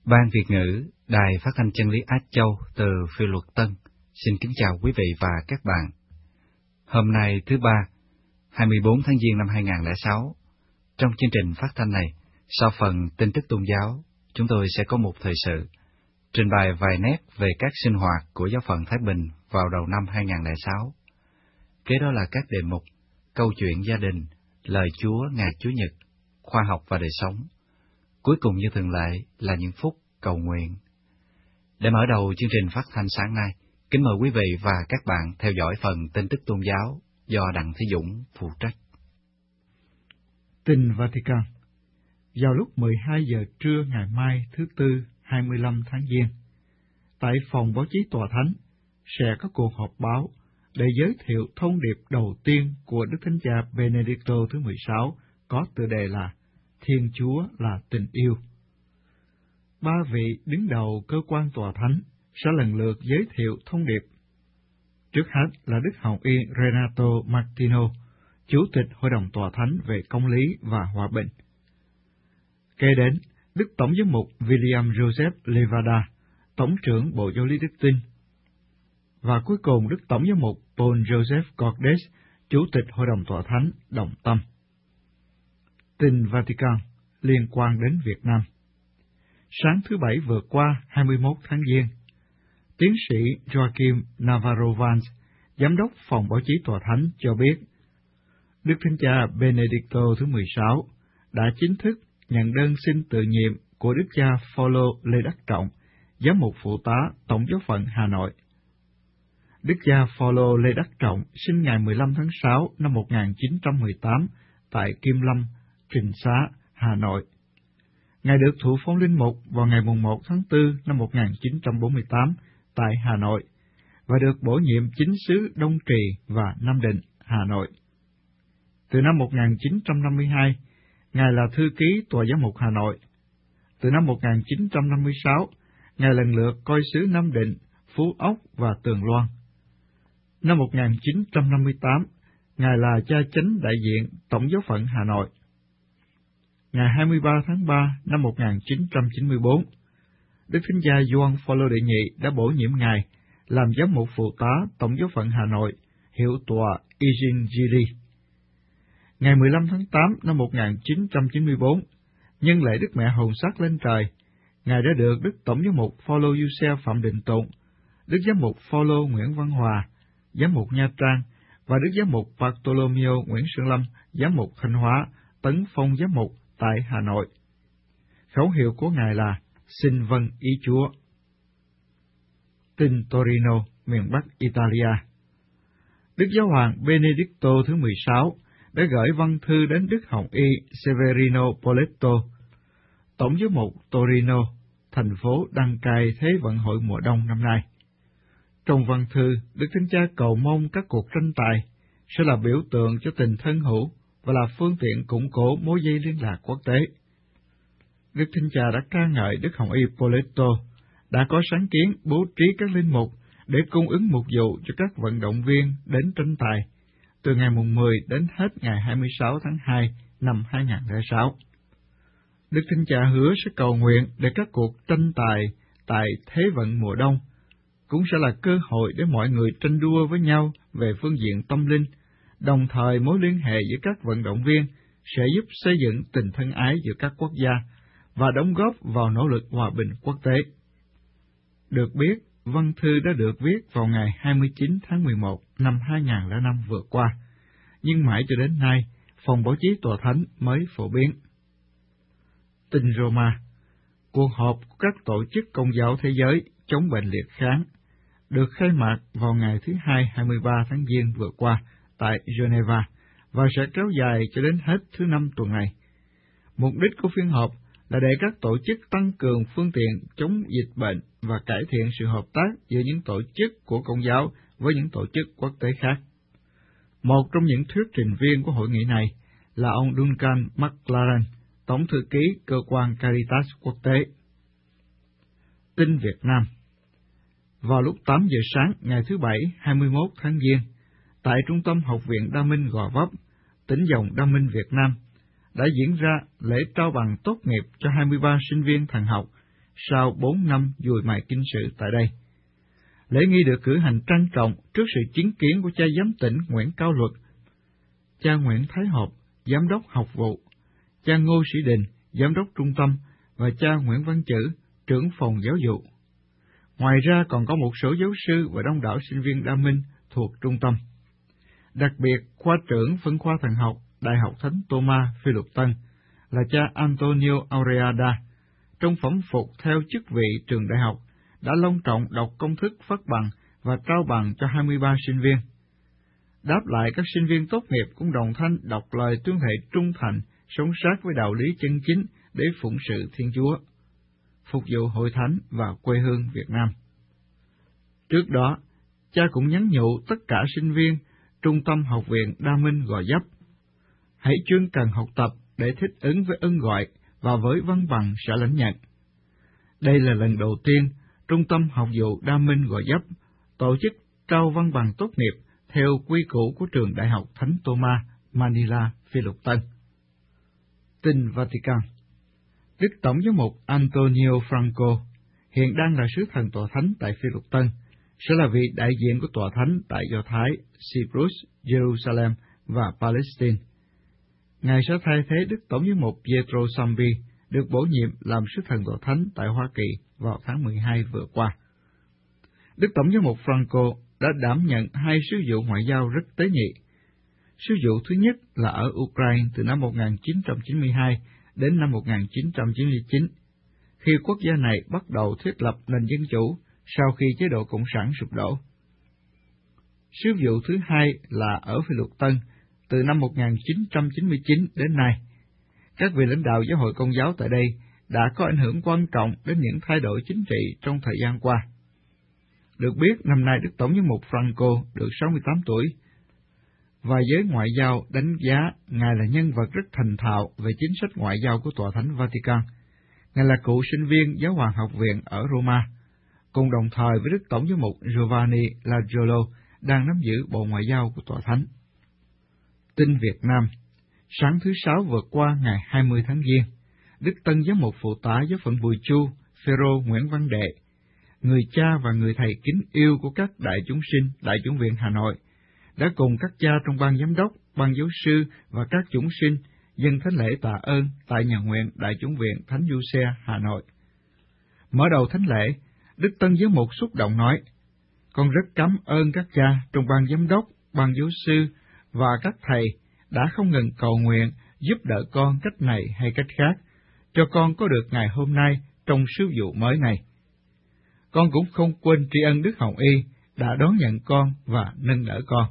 Ban Việt ngữ, Đài Phát thanh Chân lý Á Châu từ Phiêu Luật Tân, xin kính chào quý vị và các bạn. Hôm nay thứ Ba, 24 tháng Giêng năm 2006, trong chương trình phát thanh này, sau phần tin tức tôn giáo, chúng tôi sẽ có một thời sự, trình bày vài nét về các sinh hoạt của giáo phận Thái Bình vào đầu năm 2006. Kế đó là các đề mục, câu chuyện gia đình, lời Chúa ngày Chúa Nhật, khoa học và đời sống. Cuối cùng như thường lệ là những phút cầu nguyện. Để mở đầu chương trình phát thanh sáng nay, kính mời quý vị và các bạn theo dõi phần tin tức tôn giáo do Đặng Thế Dũng phụ trách. Tin Vatican. Vào lúc 12 giờ trưa ngày mai thứ Tư 25 tháng Giêng, tại phòng báo chí Tòa Thánh sẽ có cuộc họp báo để giới thiệu thông điệp đầu tiên của Đức Thánh Cha Benedicto thứ 16 có tựa đề là Thiên Chúa là tình yêu. Ba vị đứng đầu cơ quan Tòa Thánh sẽ lần lượt giới thiệu thông điệp. Trước hết là Đức Hồng Y Renato Martino, Chủ tịch Hội đồng Tòa Thánh về Công lý và Hòa bình. Kế đến, Đức Tổng giám mục William Joseph Levada, Tổng trưởng Bộ Giáo lý Đức tin. Và cuối cùng Đức Tổng giám mục Paul Joseph Cordes, Chủ tịch Hội đồng Tòa Thánh đồng tâm. Tin Vatican liên quan đến Việt Nam. Sáng thứ Bảy vừa qua, 21 tháng Giêng, tiến sĩ Joaquim Navarro Valls, Giám đốc Phòng Báo chí Tòa Thánh cho biết, Đức Thánh Cha Benedicto thứ 16 đã chính thức nhận đơn xin tự nhiệm của Đức cha Phaolô Lê Đắc Trọng, Giám mục phụ tá Tổng giáo phận Hà Nội. Đức cha Phaolô Lê Đắc Trọng sinh ngày 15 tháng 6 năm 1918 tại Kim Lâm, Trịnh Xá, Hà Nội. Ngài được thụ phong linh mục vào ngày 1 tháng 4 năm 1948 tại Hà Nội và được bổ nhiệm chính sứ Đông Trì và Nam Định, Hà Nội. Từ năm 1952, Ngài là thư ký Tòa giám mục Hà Nội. Từ năm 1956, Ngài lần lượt coi sứ Nam Định, Phú Ốc và Tường Loan. Năm 1958, Ngài là cha chánh đại diện Tổng giáo phận Hà Nội. Ngày 23 tháng 3 năm 1994, Đức Thánh Cha Gioan Phaolô đệ nhị đã bổ nhiệm Ngài làm giám mục phụ tá Tổng giáo phận Hà Nội, hiệu tòa Eugene Gili. Ngày 15 tháng 8 năm 1994, nhân lễ Đức Mẹ Hồn Sắc lên trời, Ngài đã được Đức Tổng giám mục Phaolô Giuse Phạm Định Tụng, Đức giám mục Phaolô Nguyễn Văn Hòa, giám mục Nha Trang và Đức giám mục Bartolomeo Nguyễn Sơn Lâm, giám mục Thanh Hóa, tấn phong giám mục tại Hà Nội. Khẩu hiệu của Ngài là Xin vâng ý Chúa. Tin Torino, miền Bắc Italia. Đức Giáo hoàng Benedicto thứ 16 đã gửi văn thư đến Đức Hồng Y Severino Poletto, Tổng giám mục Torino, thành phố đăng cai Thế vận hội mùa đông năm nay. Trong văn thư, Đức Thánh Cha cầu mong các cuộc tranh tài sẽ là biểu tượng cho tình thân hữu và là phương tiện củng cố mối dây liên lạc quốc tế. Đức Thánh Cha đã ca ngợi Đức Hồng Y Poletto đã có sáng kiến bố trí các linh mục để cung ứng mục vụ cho các vận động viên đến tranh tài từ ngày 10 đến hết ngày 26 tháng 2 năm 2006. Đức Thánh Cha hứa sẽ cầu nguyện để các cuộc tranh tài tại Thế vận mùa đông cũng sẽ là cơ hội để mọi người tranh đua với nhau về phương diện tâm linh, đồng thời mối liên hệ giữa các vận động viên sẽ giúp xây dựng tình thân ái giữa các quốc gia và đóng góp vào nỗ lực hòa bình quốc tế. Được biết, văn thư đã được viết vào ngày 29 tháng 11 năm 2005 vừa qua, nhưng mãi cho đến nay, Phòng Báo chí Tòa Thánh mới phổ biến. Tin Roma. Cuộc họp của các tổ chức Công giáo thế giới chống bệnh liệt kháng được khai mạc vào ngày thứ Hai 23 tháng Giêng vừa qua tại Geneva và sẽ kéo dài cho đến hết thứ Năm tuần này. Mục đích của phiên họp là để các tổ chức tăng cường phương tiện chống dịch bệnh và cải thiện sự hợp tác giữa những tổ chức của Công giáo với những tổ chức quốc tế khác. Một trong những thuyết trình viên của hội nghị này là ông Duncan McLaren, Tổng thư ký cơ quan Caritas quốc tế. Tin Việt Nam. Vào lúc 8 giờ sáng ngày thứ Bảy 21 tháng Giêng, tại Trung tâm Học viện Đa Minh Gò Vấp, tỉnh dòng Đa Minh Việt Nam, đã diễn ra lễ trao bằng tốt nghiệp cho 23 sinh viên thần học sau 4 năm dùi mài kinh sự tại đây. Lễ nghi được cử hành trang trọng trước sự chứng kiến của cha giám tỉnh Nguyễn Cao Luật, cha Nguyễn Thái Hộp, giám đốc học vụ, cha Ngô Sĩ Đình, giám đốc trung tâm, và cha Nguyễn Văn Chữ, trưởng phòng giáo dục. Ngoài ra còn có một số giáo sư và đông đảo sinh viên đa minh thuộc trung tâm. Đặc biệt, khoa trưởng phân khoa thần học Đại học Thánh Thomas Phi Luật Tân là cha Antonio Aureada, trong phẩm phục theo chức vị trường đại học, đã long trọng đọc công thức phát bằng và trao bằng cho 23 sinh viên. Đáp lại, các sinh viên tốt nghiệp cũng đồng thanh đọc lời tuyên thệ trung thành, sống sát với đạo lý chân chính để phụng sự Thiên Chúa, phục vụ hội thánh và quê hương Việt Nam. Trước đó, cha cũng nhắn nhủ tất cả sinh viên Trung tâm Học viện Đa Minh Gò Vấp hãy chuyên cần học tập để thích ứng với ân gọi và với văn bằng sẽ lãnh nhận. Đây là lần đầu tiên Trung tâm Học vụ Đa Minh Gò Vấp tổ chức trao văn bằng tốt nghiệp theo quy củ của trường Đại học Thánh Thomas, Manila, Phi Luật Tân. Tin Vatican. Đức Tổng giám mục Antonio Franco hiện đang là sứ thần tòa thánh tại Phi Luật Tân, sẽ là vị đại diện của tòa thánh tại Do Thái, Cyprus, Jerusalem và Palestine. Ngài sẽ thay thế Đức Tổng giám mục Pietro Sambi, được bổ nhiệm làm sứ thần tòa thánh tại Hoa Kỳ vào tháng 12 vừa qua. Đức Tổng giám mục Franco đã đảm nhận 2 sứ vụ ngoại giao rất tế nhị. Sứ vụ thứ nhất là ở Ukraine từ năm 1992 đến năm 1999, khi quốc gia này bắt đầu thiết lập nền dân chủ sau khi chế độ Cộng sản sụp đổ. Sứ vụ thứ hai là ở Phi Luật Tân từ năm 1999 đến nay. Các vị lãnh đạo giáo hội Công giáo tại đây đã có ảnh hưởng quan trọng đến những thay đổi chính trị trong thời gian qua. Được biết, năm nay Đức Tổng giám mục Franco được 68 tuổi, và giới ngoại giao đánh giá Ngài là nhân vật rất thành thạo về chính sách ngoại giao của Tòa Thánh Vatican. Ngài là cựu sinh viên Giáo hoàng học viện ở Roma, cùng đồng thời với Đức Tổng giám mục Giovanni Laggiolo đang nắm giữ Bộ Ngoại giao của Tòa Thánh. Tin Việt Nam. Sáng thứ Sáu vừa qua ngày 20 tháng Giêng, Đức Tân giám mục phụ tá giáo phận Bùi Chu, Phêrô Nguyễn Văn Đệ, người cha và người thầy kính yêu của các đại chúng sinh Đại chủng viện Hà Nội, đã cùng các cha trong ban giám đốc, ban giáo sư và các chúng sinh dâng thánh lễ tạ ơn tại nhà nguyện Đại chủng viện Thánh Giuse, Hà Nội. Mở đầu thánh lễ, Đức Tân giám mục xúc động nói: "Con rất cảm ơn các cha trong ban giám đốc, ban giáo sư và các thầy đã không ngừng cầu nguyện giúp đỡ con cách này hay cách khác, cho con có được ngày hôm nay trong sứ vụ mới này. Con cũng không quên tri ân Đức Hồng Y đã đón nhận con và nâng đỡ con.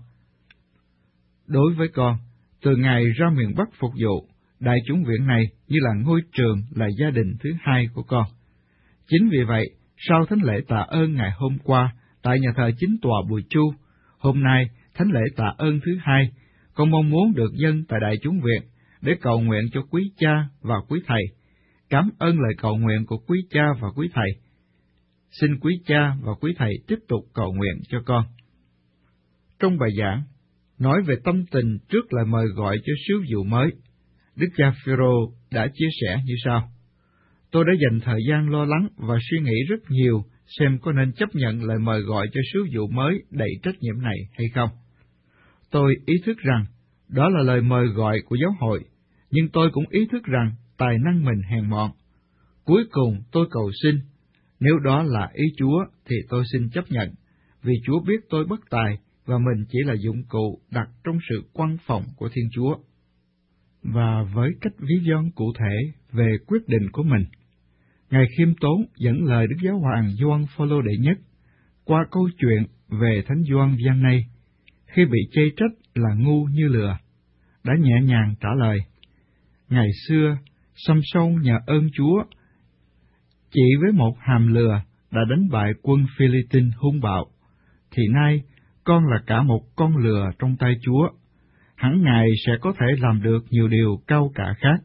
Đối với con, từ ngày ra miền Bắc phục vụ, Đại chủng viện này như là ngôi trường, là gia đình thứ hai của con. Chính vì vậy, sau thánh lễ tạ ơn ngày hôm qua tại nhà thờ Chính tòa Bùi Chu, hôm nay thánh lễ tạ ơn thứ hai, con mong muốn được dâng tại Đại chủng viện để cầu nguyện cho quý cha và quý thầy. Cảm ơn lời cầu nguyện của quý cha và quý thầy. Xin quý cha và quý thầy tiếp tục cầu nguyện cho con." Trong bài giảng, nói về tâm tình trước lời mời gọi cho sứ vụ mới, Đức cha Phêrô đã chia sẻ như sau: "Tôi đã dành thời gian lo lắng và suy nghĩ rất nhiều xem có nên chấp nhận lời mời gọi cho sứ vụ mới đầy trách nhiệm này hay không. Tôi ý thức rằng đó là lời mời gọi của giáo hội, nhưng tôi cũng ý thức rằng tài năng mình hèn mọn. Cuối cùng tôi cầu xin, nếu đó là ý Chúa thì tôi xin chấp nhận, vì Chúa biết tôi bất tài và mình chỉ là dụng cụ đặt trong sự quan phòng của Thiên Chúa." Và với cách ví von cụ thể về quyết định của mình, Ngài khiêm tốn dẫn lời Đức Giáo hoàng Gioan Phaolô đệ nhất qua câu chuyện về Thánh Gioan Vianney khi bị chê trách là ngu như lừa, đã nhẹ nhàng trả lời: "Ngày xưa, Samson nhờ ơn Chúa chỉ với một hàm lừa đã đánh bại quân Philippines hung bạo, thì nay con là cả một con lừa trong tay Chúa. Hẳn Ngài sẽ có thể làm được nhiều điều cao cả khác."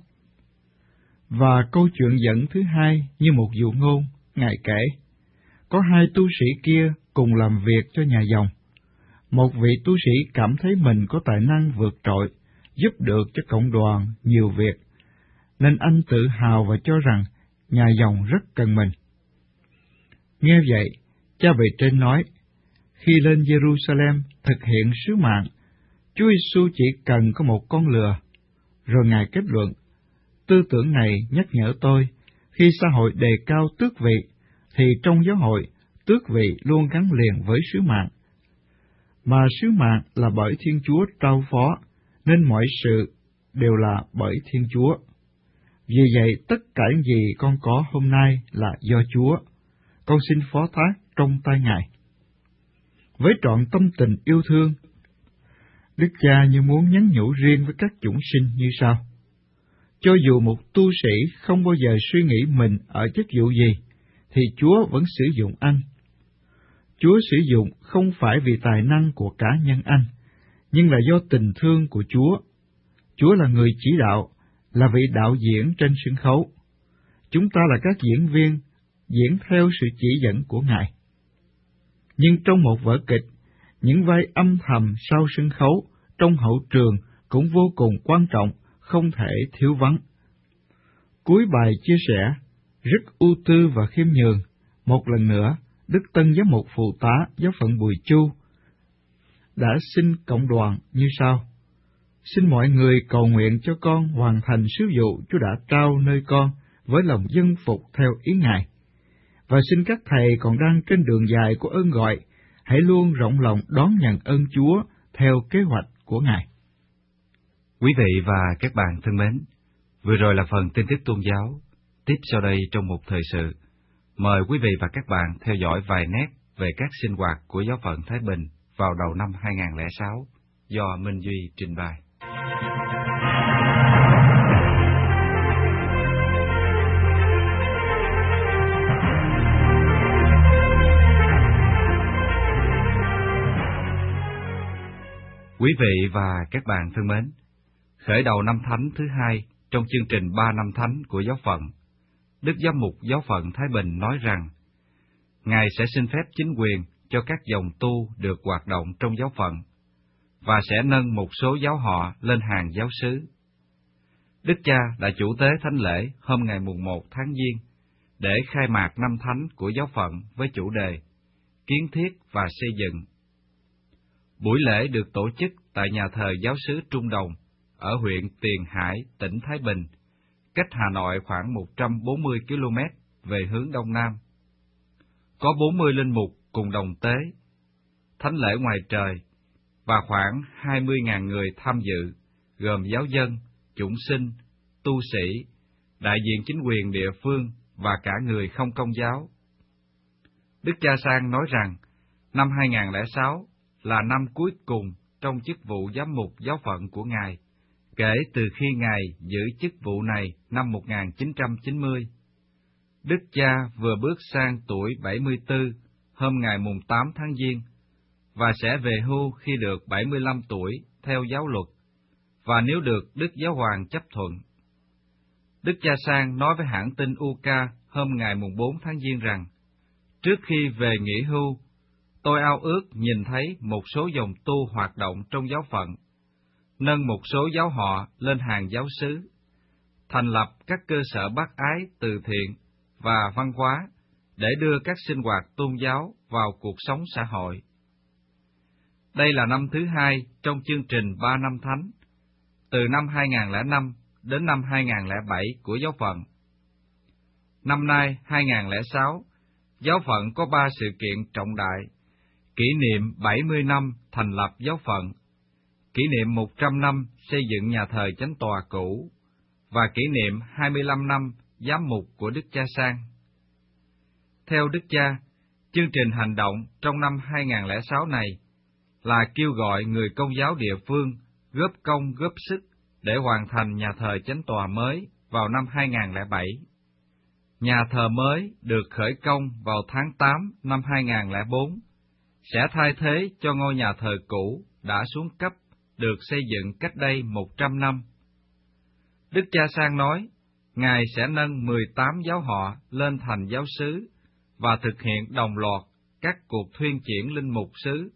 Và câu chuyện dẫn thứ hai như một dụ ngôn, Ngài kể: có 2 tu sĩ kia cùng làm việc cho nhà dòng. Một vị tu sĩ cảm thấy mình có tài năng vượt trội, giúp được cho cộng đoàn nhiều việc, nên anh tự hào và cho rằng nhà dòng rất cần mình. Nghe vậy, cha bề trên nói, khi lên Jerusalem thực hiện sứ mạng, Chúa Giêsu chỉ cần có một con lừa. Rồi Ngài kết luận, tư tưởng này nhắc nhở tôi, khi xã hội đề cao tước vị, thì trong giáo hội, tước vị luôn gắn liền với sứ mạng. Mà sứ mạng là bởi Thiên Chúa trao phó, nên mọi sự đều là bởi Thiên Chúa. Vì vậy, tất cả những gì con có hôm nay là do Chúa. Con xin phó thác trong tay Ngài. Với trọn tâm tình yêu thương, Đức Cha như muốn nhắn nhủ riêng với các chúng sinh như sau. Cho dù một tu sĩ không bao giờ suy nghĩ mình ở chức vụ gì, thì Chúa vẫn sử dụng anh. Chúa sử dụng không phải vì tài năng của cá nhân anh, nhưng là do tình thương của Chúa. Chúa là người chỉ đạo, là vị đạo diễn trên sân khấu. Chúng ta là các diễn viên, diễn theo sự chỉ dẫn của Ngài. Nhưng trong một vở kịch, những vai âm thầm sau sân khấu, trong hậu trường cũng vô cùng quan trọng, không thể thiếu vắng. Cuối bài chia sẻ, rất ưu tư và khiêm nhường, một lần nữa, Đức Tân Giám mục Phụ tá Giáo phận Bùi Chu đã xin cộng đoàn như sau. Xin mọi người cầu nguyện cho con hoàn thành sứ vụ Chúa đã trao nơi con với lòng dân phục theo ý Ngài. Và xin các thầy còn đang trên đường dài của ơn gọi, hãy luôn rộng lòng đón nhận ơn Chúa theo kế hoạch của Ngài. Quý vị và các bạn thân mến, vừa rồi là phần tin tức tôn giáo. Tiếp sau đây trong một thời sự, mời quý vị và các bạn theo dõi vài nét về các sinh hoạt của Giáo phận Thái Bình vào đầu năm 2006 do Minh Duy trình bày. Quý vị và các bạn thân mến, khởi đầu năm Thánh thứ hai trong chương trình 3 năm Thánh của Giáo phận, Đức Giám mục Giáo phận Thái Bình nói rằng, Ngài sẽ xin phép chính quyền cho các dòng tu được hoạt động trong giáo phận, và sẽ nâng một số giáo họ lên hàng giáo xứ. Đức Cha đã chủ tế thánh lễ hôm ngày mùng 1 tháng Giêng để khai mạc năm Thánh của Giáo phận với chủ đề Kiến thiết và xây dựng. Buổi lễ được tổ chức tại nhà thờ giáo xứ Trung Đồng ở huyện Tiền Hải, tỉnh Thái Bình, cách Hà Nội khoảng 140 km về hướng Đông Nam. Có 40 linh mục cùng đồng tế, thánh lễ ngoài trời, và khoảng 20.000 người tham dự, gồm giáo dân, chủng sinh, tu sĩ, đại diện chính quyền địa phương và cả người không công giáo. Đức Cha Sang nói rằng, năm 2006 là năm cuối cùng trong chức vụ giám mục giáo phận của Ngài, kể từ khi Ngài giữ chức vụ này năm 1990. Đức Cha vừa bước sang tuổi 74 hôm ngày mùng 8 tháng Giêng, và sẽ về hưu khi được 75 tuổi theo giáo luật, và nếu được Đức Giáo Hoàng chấp thuận. Đức Cha Sang nói với hãng tin UK hôm ngày mùng 4 tháng Giêng rằng, trước khi về nghỉ hưu, tôi ao ước nhìn thấy một số dòng tu hoạt động trong giáo phận, nâng một số giáo họ lên hàng giáo xứ, thành lập các cơ sở bác ái từ thiện và văn hóa để đưa các sinh hoạt tôn giáo vào cuộc sống xã hội. Đây là năm thứ hai trong chương trình 3 năm Thánh, từ năm 2005 đến năm 2007 của giáo phận. Năm nay 2006, giáo phận có 3 sự kiện trọng đại: kỷ niệm 70 năm thành lập giáo phận, kỷ niệm 100 năm xây dựng nhà thờ Chánh tòa cũ, và kỷ niệm 25 năm giám mục của Đức Cha Sang. Theo Đức Cha, chương trình hành động trong năm 2006 này là kêu gọi người công giáo địa phương góp công góp sức để hoàn thành nhà thờ Chánh tòa mới vào năm 2007. Nhà thờ mới được khởi công vào tháng 8 năm 2004, sẽ thay thế cho ngôi nhà thờ cũ đã xuống cấp được xây dựng cách đây 100 năm. Đức Cha Sang nói, Ngài sẽ nâng 18 giáo họ lên thành giáo xứ và thực hiện đồng loạt các cuộc thuyên chuyển linh mục xứ.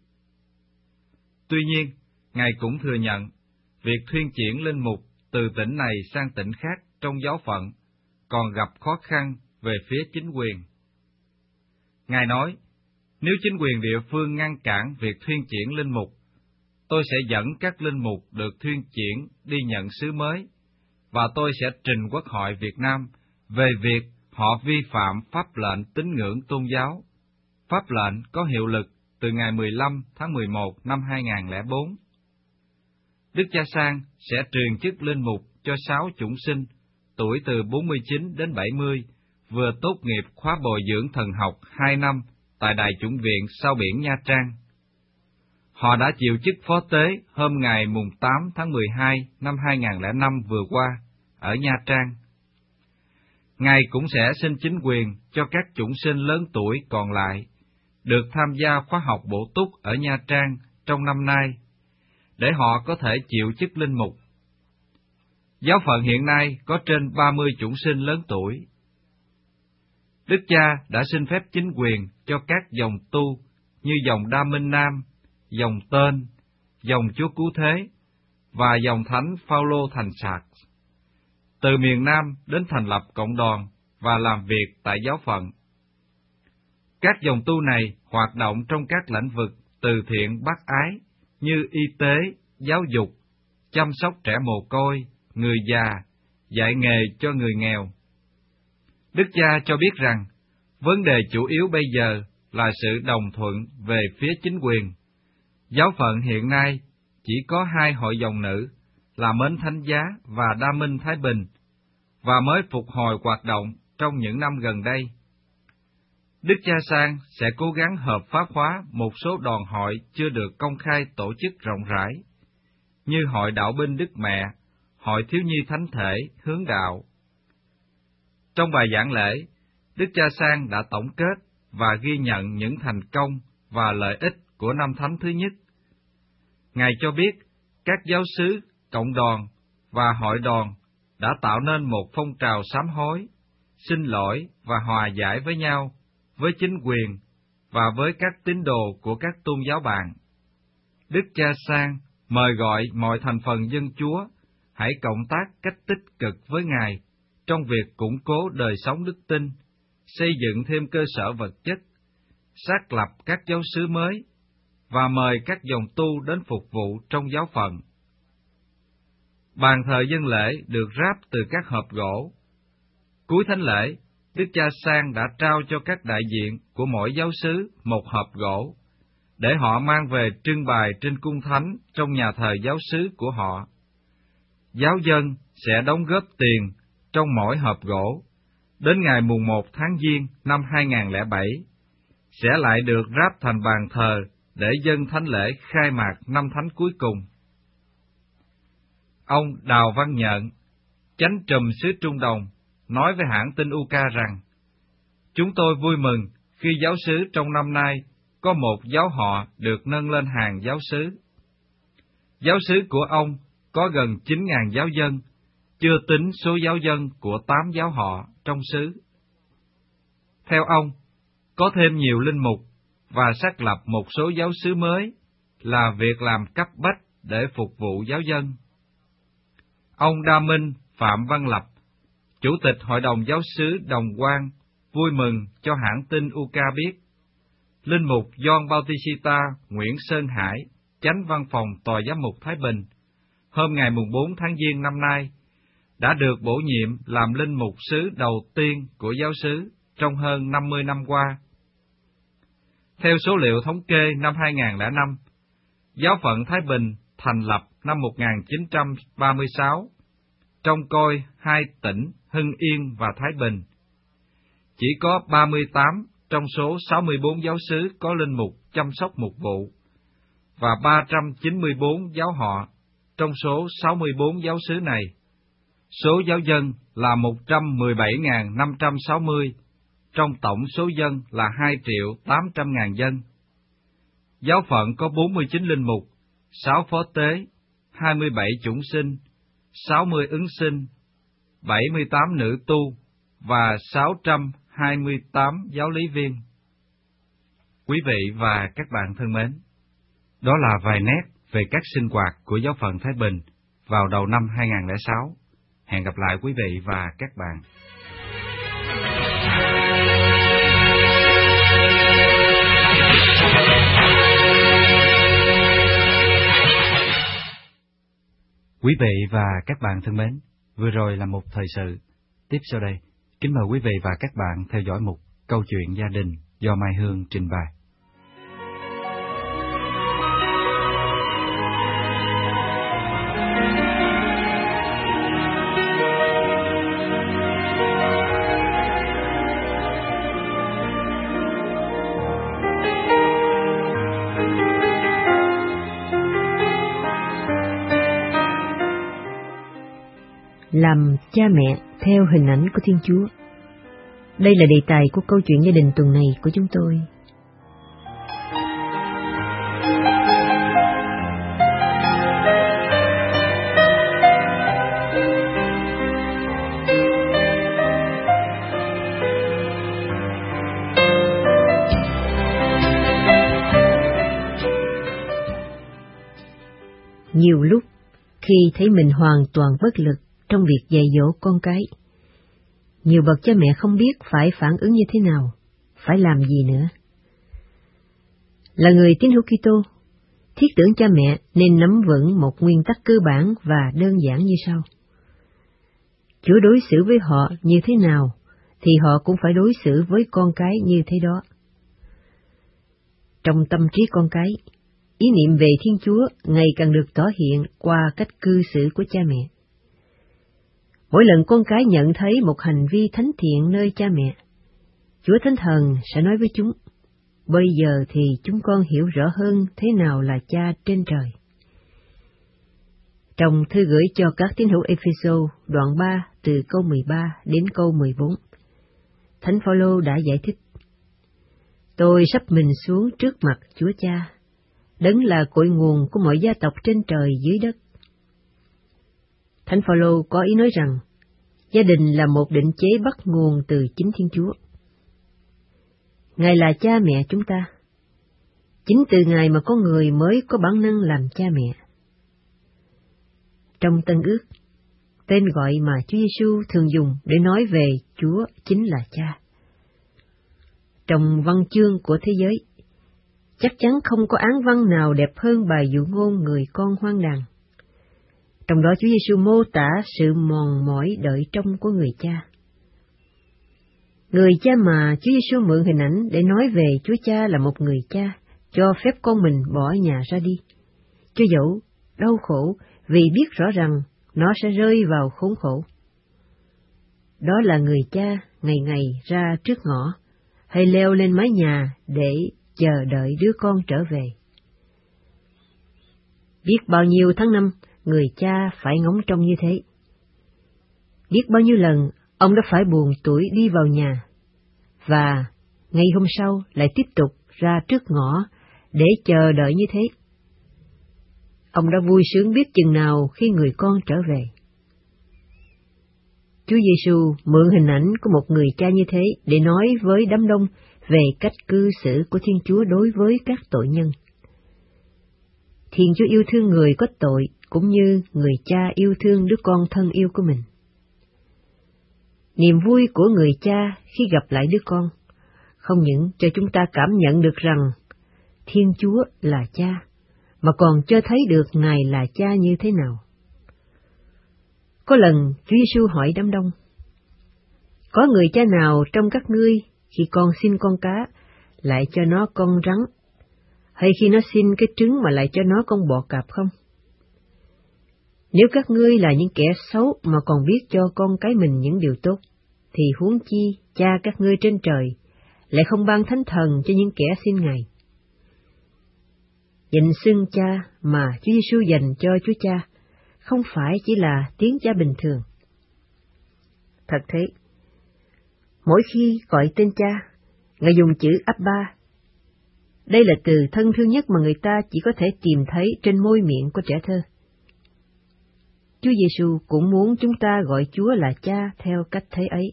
Tuy nhiên, Ngài cũng thừa nhận, việc thuyên chuyển linh mục từ tỉnh này sang tỉnh khác trong giáo phận còn gặp khó khăn về phía chính quyền. Ngài nói, nếu chính quyền địa phương ngăn cản việc thuyên chuyển linh mục, tôi sẽ dẫn các linh mục được thuyên chuyển đi nhận xứ mới, và tôi sẽ trình Quốc hội Việt Nam về việc họ vi phạm pháp lệnh tín ngưỡng tôn giáo. Pháp lệnh có hiệu lực từ ngày 15 tháng 11 năm 2004. Đức cha Sang sẽ truyền chức linh mục cho 6 chủng sinh, tuổi từ 49 đến 70, vừa tốt nghiệp khóa bồi dưỡng thần học 2 năm tại Đài Chủng viện Sao Biển Nha Trang. Họ đã chịu chức phó tế hôm ngày mùng 8 tháng 12 năm 2005 vừa qua ở Nha Trang. Ngài cũng sẽ xin chính quyền cho các chủng sinh lớn tuổi còn lại được tham gia khóa học bổ túc ở Nha Trang trong năm nay, để họ có thể chịu chức linh mục. Giáo phận hiện nay có trên 30 chủng sinh lớn tuổi. Đức cha đã xin phép chính quyền cho các dòng tu như dòng Đa Minh Nam, dòng Tên, dòng Chúa Cứu Thế và dòng Thánh Phaolô Thành Sạc từ miền Nam đến thành lập cộng đoàn và làm việc tại giáo phận. Các dòng tu này hoạt động trong các lĩnh vực từ thiện bác ái như y tế, giáo dục, chăm sóc trẻ mồ côi, người già, dạy nghề cho người nghèo. Đức cha cho biết rằng, vấn đề chủ yếu bây giờ là sự đồng thuận về phía chính quyền. Giáo phận hiện nay chỉ có 2 hội dòng nữ là Mến Thánh Giá và Đa Minh Thái Bình, và mới phục hồi hoạt động trong những năm gần đây. Đức cha Sang sẽ cố gắng hợp pháp hóa một số đoàn hội chưa được công khai tổ chức rộng rãi, như Hội Đạo binh Đức Mẹ, Hội Thiếu nhi Thánh thể Hướng đạo. Trong bài giảng lễ, Đức cha Sang đã tổng kết và ghi nhận những thành công và lợi ích của năm Thánh thứ nhất. Ngài cho biết các giáo xứ, cộng đoàn và hội đoàn đã tạo nên một phong trào sám hối, xin lỗi và hòa giải với nhau, với chính quyền và với các tín đồ của các tôn giáo bạn. Đức cha Sang mời gọi mọi thành phần dân Chúa hãy cộng tác cách tích cực với Ngài trong việc củng cố đời sống đức tin, xây dựng thêm cơ sở vật chất, xác lập các giáo xứ mới và mời các dòng tu đến phục vụ trong giáo phận. Bàn thờ dân lễ được ráp từ các hộp gỗ. Cuối thánh lễ, Đức cha Sang đã trao cho các đại diện của mỗi giáo xứ một hộp gỗ, để họ mang về trưng bày trên cung thánh trong nhà thờ giáo xứ của họ. Giáo dân sẽ đóng góp tiền trong mỗi hộp gỗ. Đến ngày mùng 1 tháng Giêng năm 2007, sẽ lại được ráp thành bàn thờ để dâng thánh lễ khai mạc năm thánh cuối cùng. Ông Đào Văn Nhợn, chánh trùm xứ Trung Đồng, nói với hãng tin UK rằng, chúng tôi vui mừng khi giáo xứ trong năm nay có một giáo họ được nâng lên hàng giáo xứ. Giáo xứ của ông có gần 9.000 giáo dân, chưa tính số giáo dân của 8 giáo họ trong xứ. Theo ông, có thêm nhiều linh mục và xác lập một số giáo xứ mới là việc làm cấp bách để phục vụ giáo dân. Ông Đa Minh Phạm Văn Lập, Chủ tịch Hội đồng Giáo xứ Đồng Quang, vui mừng cho hãng tin UK biết, Linh mục John Bautista Nguyễn Sơn Hải, chánh văn phòng Tòa Giám mục Thái Bình, hôm ngày 4 tháng Giêng năm nay, đã được bổ nhiệm làm linh mục xứ đầu tiên của giáo xứ trong hơn 50 năm qua. Theo số liệu thống kê năm 2005, giáo phận Thái Bình thành lập năm 1936, trông coi 2 tỉnh Hưng Yên và Thái Bình. Chỉ có 38 trong số 64 giáo xứ có linh mục chăm sóc mục vụ, và 394 giáo họ trong số 64 giáo xứ này. Số giáo dân là 117.560, trong tổng số dân là 2.800.000 dân. Giáo phận có 49 linh mục, 6 phó tế, 27 chủng sinh, 60 ứng sinh, 78 nữ tu và 628 giáo lý viên. Quý vị và các bạn thân mến, đó là vài nét về các sinh hoạt của giáo phận Thái Bình vào đầu năm 2006. Hẹn gặp lại quý vị và các bạn. Quý vị và các bạn thân mến, vừa rồi là một thời sự. Tiếp sau đây, kính mời quý vị và các bạn theo dõi một câu chuyện gia đình do Mai Hương trình bày. Làm cha mẹ theo hình ảnh của Thiên Chúa. Đây là đề tài của câu chuyện gia đình tuần này của chúng tôi. Nhiều lúc, khi thấy mình hoàn toàn bất lực trong việc dạy dỗ con cái, nhiều bậc cha mẹ không biết phải phản ứng như thế nào, phải làm gì nữa. Là người tín hữu Kitô, thiết tưởng cha mẹ nên nắm vững một nguyên tắc cơ bản và đơn giản như sau: Chúa đối xử với họ như thế nào, thì họ cũng phải đối xử với con cái như thế đó. Trong tâm trí con cái, ý niệm về Thiên Chúa ngày càng được tỏ hiện qua cách cư xử của cha mẹ. Mỗi lần con cái nhận thấy một hành vi thánh thiện nơi cha mẹ, Chúa Thánh Thần sẽ nói với chúng: bây giờ thì chúng con hiểu rõ hơn thế nào là Cha trên trời. Trong thư gửi cho các tín hữu Epheso đoạn 3 từ câu 13 đến câu 14, Thánh Phaolô đã giải thích: Tôi sắp mình xuống trước mặt Chúa Cha, đấng là cội nguồn của mọi gia tộc trên trời dưới đất. Thánh Phaolô có ý nói rằng gia đình là một định chế bắt nguồn từ chính Thiên Chúa. Ngài là cha mẹ chúng ta. Chính từ Ngài mà con người mới có bản năng làm cha mẹ. Trong Tân Ước, tên gọi mà Chúa Giêsu thường dùng để nói về Chúa chính là Cha. Trong văn chương của thế giới, chắc chắn không có án văn nào đẹp hơn bài dụ ngôn người con hoang đàn. Trong đó Chúa Giêsu mô tả sự mòn mỏi đợi trông của người cha. Người cha mà Chúa Giêsu mượn hình ảnh để nói về Chúa Cha là một người cha cho phép con mình bỏ nhà ra đi, cho dẫu đau khổ vì biết rõ rằng nó sẽ rơi vào khốn khổ. Đó là người cha ngày ngày ra trước ngõ, hay leo lên mái nhà để chờ đợi đứa con trở về. Biết bao nhiêu tháng năm, người cha phải ngóng trông như thế. Biết bao nhiêu lần ông đã phải buồn tủi đi vào nhà, và ngày hôm sau lại tiếp tục ra trước ngõ để chờ đợi như thế. Ông đã vui sướng biết chừng nào khi người con trở về. Chúa Giêsu mượn hình ảnh của một người cha như thế để nói với đám đông về cách cư xử của Thiên Chúa đối với các tội nhân. Thiên Chúa yêu thương người có tội cũng như người cha yêu thương đứa con thân yêu của mình. Niềm vui của người cha khi gặp lại đứa con không những cho chúng ta cảm nhận được rằng Thiên Chúa là cha, mà còn cho thấy được Ngài là cha như thế nào. Có lần Chúa Giêsu hỏi đám đông: Có người cha nào trong các ngươi khi con xin con cá lại cho nó con rắn, hay khi nó xin cái trứng mà lại cho nó con bọ cạp không? Nếu các ngươi là những kẻ xấu mà còn biết cho con cái mình những điều tốt, thì huống chi Cha các ngươi trên trời lại không ban Thánh Thần cho những kẻ xin Ngài. Danh xưng Cha mà Chúa Giêsu dành cho Chúa Cha không phải chỉ là tiếng cha bình thường. Thật thế, mỗi khi gọi tên Cha, Ngài dùng chữ Abba. Đây là từ thân thương nhất mà người ta chỉ có thể tìm thấy trên môi miệng của trẻ thơ. Chúa Giêsu cũng muốn chúng ta gọi Chúa là Cha theo cách thế ấy.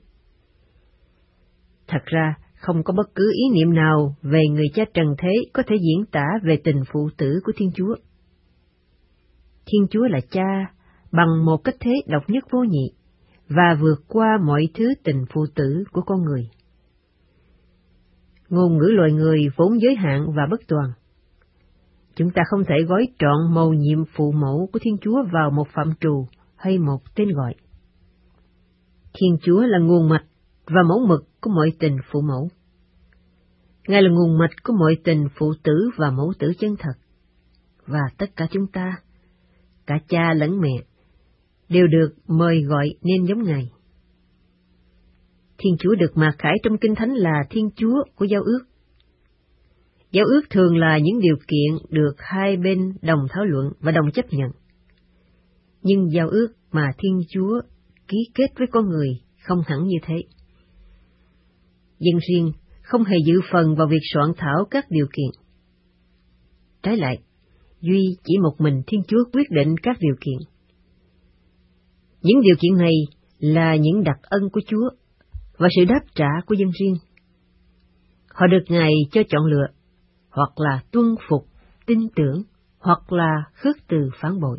Thật ra, không có bất cứ ý niệm nào về người cha trần thế có thể diễn tả về tình phụ tử của Thiên Chúa. Thiên Chúa là Cha bằng một cách thế độc nhất vô nhị và vượt qua mọi thứ tình phụ tử của con người. Ngôn ngữ loài người vốn giới hạn và bất toàn. Chúng ta không thể gói trọn mầu nhiệm phụ mẫu của Thiên Chúa vào một phạm trù hay một tên gọi. Thiên Chúa là nguồn mạch và mẫu mực của mọi tình phụ mẫu. Ngài là nguồn mạch của mọi tình phụ tử và mẫu tử chân thật. Và tất cả chúng ta, cả cha lẫn mẹ, đều được mời gọi nên giống Ngài. Thiên Chúa được mạc khải trong Kinh Thánh là Thiên Chúa của giao ước. Giao ước thường là những điều kiện được hai bên đồng thảo luận và đồng chấp nhận. Nhưng giao ước mà Thiên Chúa ký kết với con người không hẳn như thế. Dân riêng không hề dự phần vào việc soạn thảo các điều kiện. Trái lại, duy chỉ một mình Thiên Chúa quyết định các điều kiện. Những điều kiện này là những đặc ân của Chúa và sự đáp trả của dân riêng. Họ được Ngài cho chọn lựa, hoặc là tuân phục, tin tưởng, hoặc là khước từ phản bội.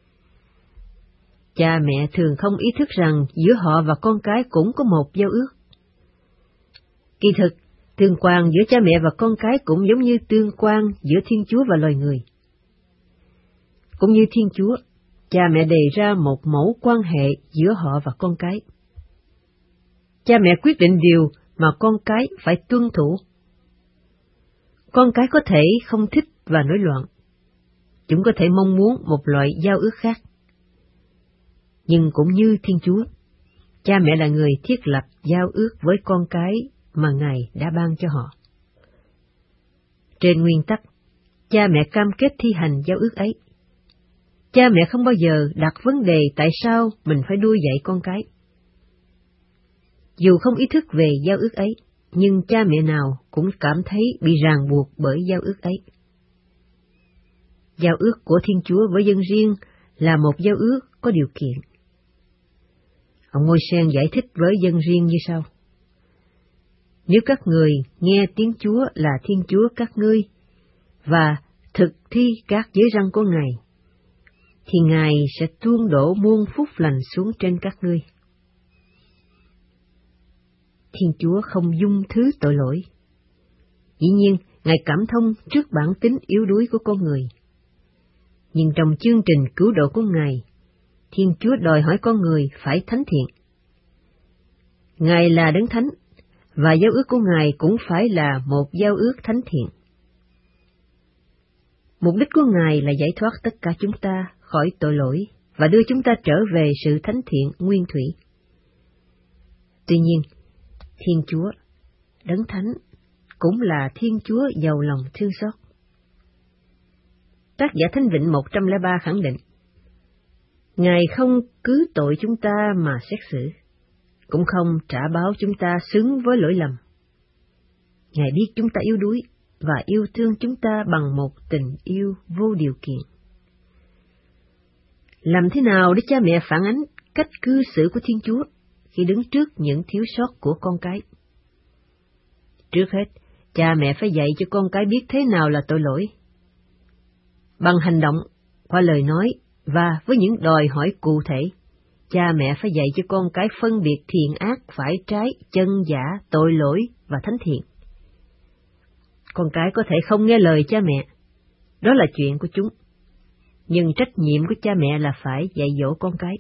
Cha mẹ thường không ý thức rằng giữa họ và con cái cũng có một giao ước. Kỳ thực, tương quan giữa cha mẹ và con cái cũng giống như tương quan giữa Thiên Chúa và loài người. Cũng như Thiên Chúa, cha mẹ đề ra một mẫu quan hệ giữa họ và con cái. Cha mẹ quyết định điều mà con cái phải tuân thủ. Con cái có thể không thích và nổi loạn. Chúng có thể mong muốn một loại giao ước khác. Nhưng cũng như Thiên Chúa, cha mẹ là người thiết lập giao ước với con cái mà Ngài đã ban cho họ. Trên nguyên tắc, cha mẹ cam kết thi hành giao ước ấy. Cha mẹ không bao giờ đặt vấn đề tại sao mình phải nuôi dạy con cái. Dù không ý thức về giao ước ấy, nhưng cha mẹ nào cũng cảm thấy bị ràng buộc bởi giao ước ấy. Giao ước của Thiên Chúa với dân riêng là một giao ước có điều kiện. Ông Môi-se giải thích với dân riêng như sau: Nếu các người nghe tiếng Chúa là Thiên Chúa các ngươi và thực thi các giới răn của Ngài, thì Ngài sẽ tuôn đổ muôn phúc lành xuống trên các ngươi. Thiên Chúa không dung thứ tội lỗi. Dĩ nhiên, Ngài cảm thông trước bản tính yếu đuối của con người. Nhưng trong chương trình cứu độ của Ngài, Thiên Chúa đòi hỏi con người phải thánh thiện. Ngài là Đấng Thánh, và giao ước của Ngài cũng phải là một giao ước thánh thiện. Mục đích của Ngài là giải thoát tất cả chúng ta khỏi tội lỗi và đưa chúng ta trở về sự thánh thiện nguyên thủy. Tuy nhiên, Thiên Chúa, Đấng Thánh, cũng là Thiên Chúa giàu lòng thương xót. Tác giả Thánh Vịnh 103 khẳng định, Ngài không cứ tội chúng ta mà xét xử, cũng không trả báo chúng ta xứng với lỗi lầm. Ngài biết chúng ta yếu đuối và yêu thương chúng ta bằng một tình yêu vô điều kiện. Làm thế nào để cha mẹ phản ánh cách cư xử của Thiên Chúa khi đứng trước những thiếu sót của con cái? Trước hết, cha mẹ phải dạy cho con cái biết thế nào là tội lỗi. Bằng hành động, qua lời nói và với những đòi hỏi cụ thể, cha mẹ phải dạy cho con cái phân biệt thiện ác, phải trái, chân giả, tội lỗi và thánh thiện. Con cái có thể không nghe lời cha mẹ, đó là chuyện của chúng. Nhưng trách nhiệm của cha mẹ là phải dạy dỗ con cái.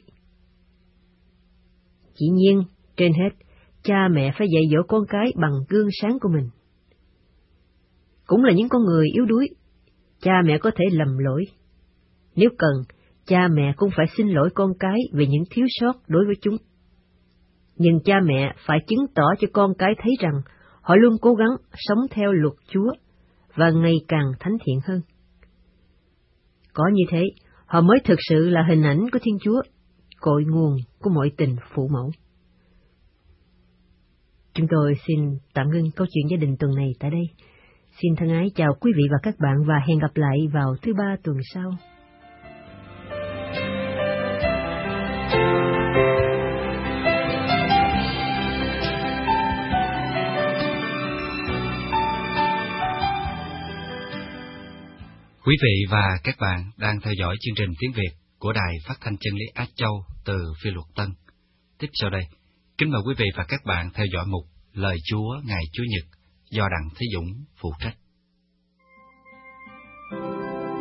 Dĩ nhiên, trên hết, cha mẹ phải dạy dỗ con cái bằng gương sáng của mình. Cũng là những con người yếu đuối, cha mẹ có thể lầm lỗi. Nếu cần, cha mẹ cũng phải xin lỗi con cái về những thiếu sót đối với chúng. Nhưng cha mẹ phải chứng tỏ cho con cái thấy rằng họ luôn cố gắng sống theo luật Chúa và ngày càng thánh thiện hơn. Có như thế, họ mới thực sự là hình ảnh của Thiên Chúa, cội nguồn của mọi tình phụ mẫu. Chúng tôi xin tạm ngưng câu chuyện gia đình tuần này tại đây. Xin thân ái chào quý vị và các bạn và hẹn gặp lại vào thứ Ba tuần sau. Quý vị và các bạn đang theo dõi chương trình tiếng Việt của Đài Phát thanh Chân lý Á Châu từ Phiên Luật Tân. Tiếp sau đây, kính mời quý vị và các bạn theo dõi mục Lời Chúa ngày Chủ nhật do Đặng Thế Dũng phụ trách.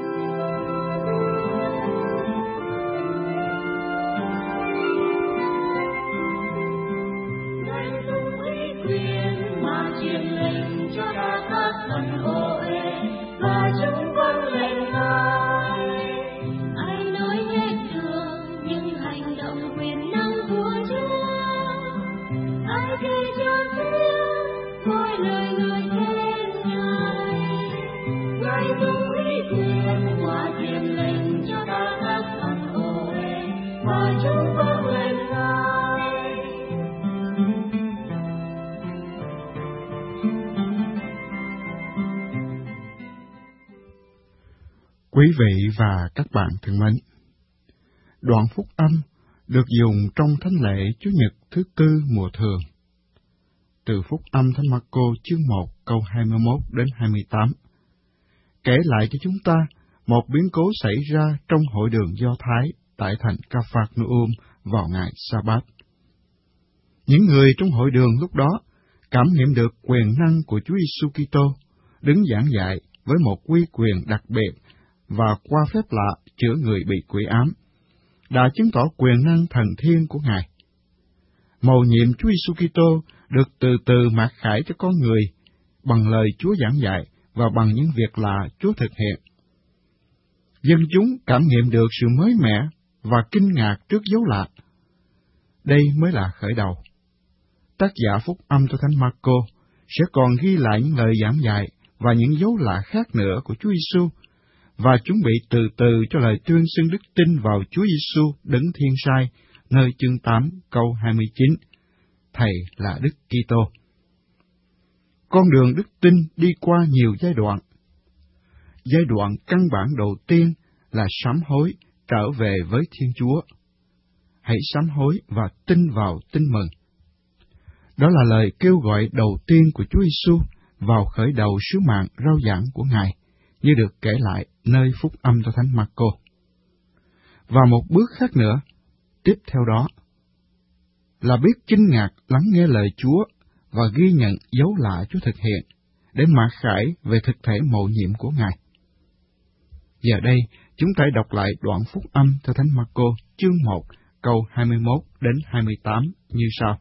truyền lệnh cho ta các thần ô uế, và chúng vâng lệnh Ngài. Ai nói hết được những hành động quyền năng của Chúa, ai ghi cho riêng mỗi lời người khen Ngài. Ngài dùng uy quyền mà truyền lệnh cho ta các thần ô uế, và chúng vâng lệnh Ngài. Quý vị và các bạn thân mến, đoạn phúc âm được dùng trong thánh lễ Chủ nhật thứ tư mùa thường. Từ phúc âm Thánh Marco chương 1 câu 21 đến 28, kể lại cho chúng ta một biến cố xảy ra trong hội đường Do Thái tại thành Ca-phạc-nu-um vào ngày Sa-bát. Những người trong hội đường lúc đó cảm nghiệm được quyền năng của Chúa Giêsu Kitô đứng giảng dạy với một uy quyền đặc biệt và qua phép lạ chữa người bị quỷ ám, đã chứng tỏ quyền năng thần thiên của Ngài. Mầu nhiệm Chúa Giêsu Kitô được từ từ mặc khải cho con người bằng lời Chúa giảng dạy và bằng những việc lạ Chúa thực hiện. Dân chúng cảm nghiệm được sự mới mẻ và kinh ngạc trước dấu lạ. Đây mới là khởi đầu. Tác giả phúc âm cho Thánh Marco sẽ còn ghi lại những lời giảng dạy và những dấu lạ khác nữa của Chúa Giêsu, và chuẩn bị từ từ cho lời tuyên xưng đức tin vào Chúa Giêsu đấng thiên sai, nơi chương 8 câu 29, Thầy là Đức Kitô. Con đường đức tin đi qua nhiều giai đoạn. Giai đoạn căn bản đầu tiên là sám hối trở về với Thiên Chúa. Hãy sám hối và tin vào tin mừng. Đó là lời kêu gọi đầu tiên của Chúa Giêsu vào khởi đầu sứ mạng rao giảng của Ngài, như được kể lại nơi phúc âm cho Thánh Marco. Và một bước khác nữa, tiếp theo đó, là biết kinh ngạc lắng nghe lời Chúa và ghi nhận dấu lạ Chúa thực hiện, để mặc khải về thực thể mầu nhiệm của Ngài. Giờ đây, chúng ta đọc lại đoạn phúc âm theo Thánh Marco chương 1 câu 21 đến 28 như sau.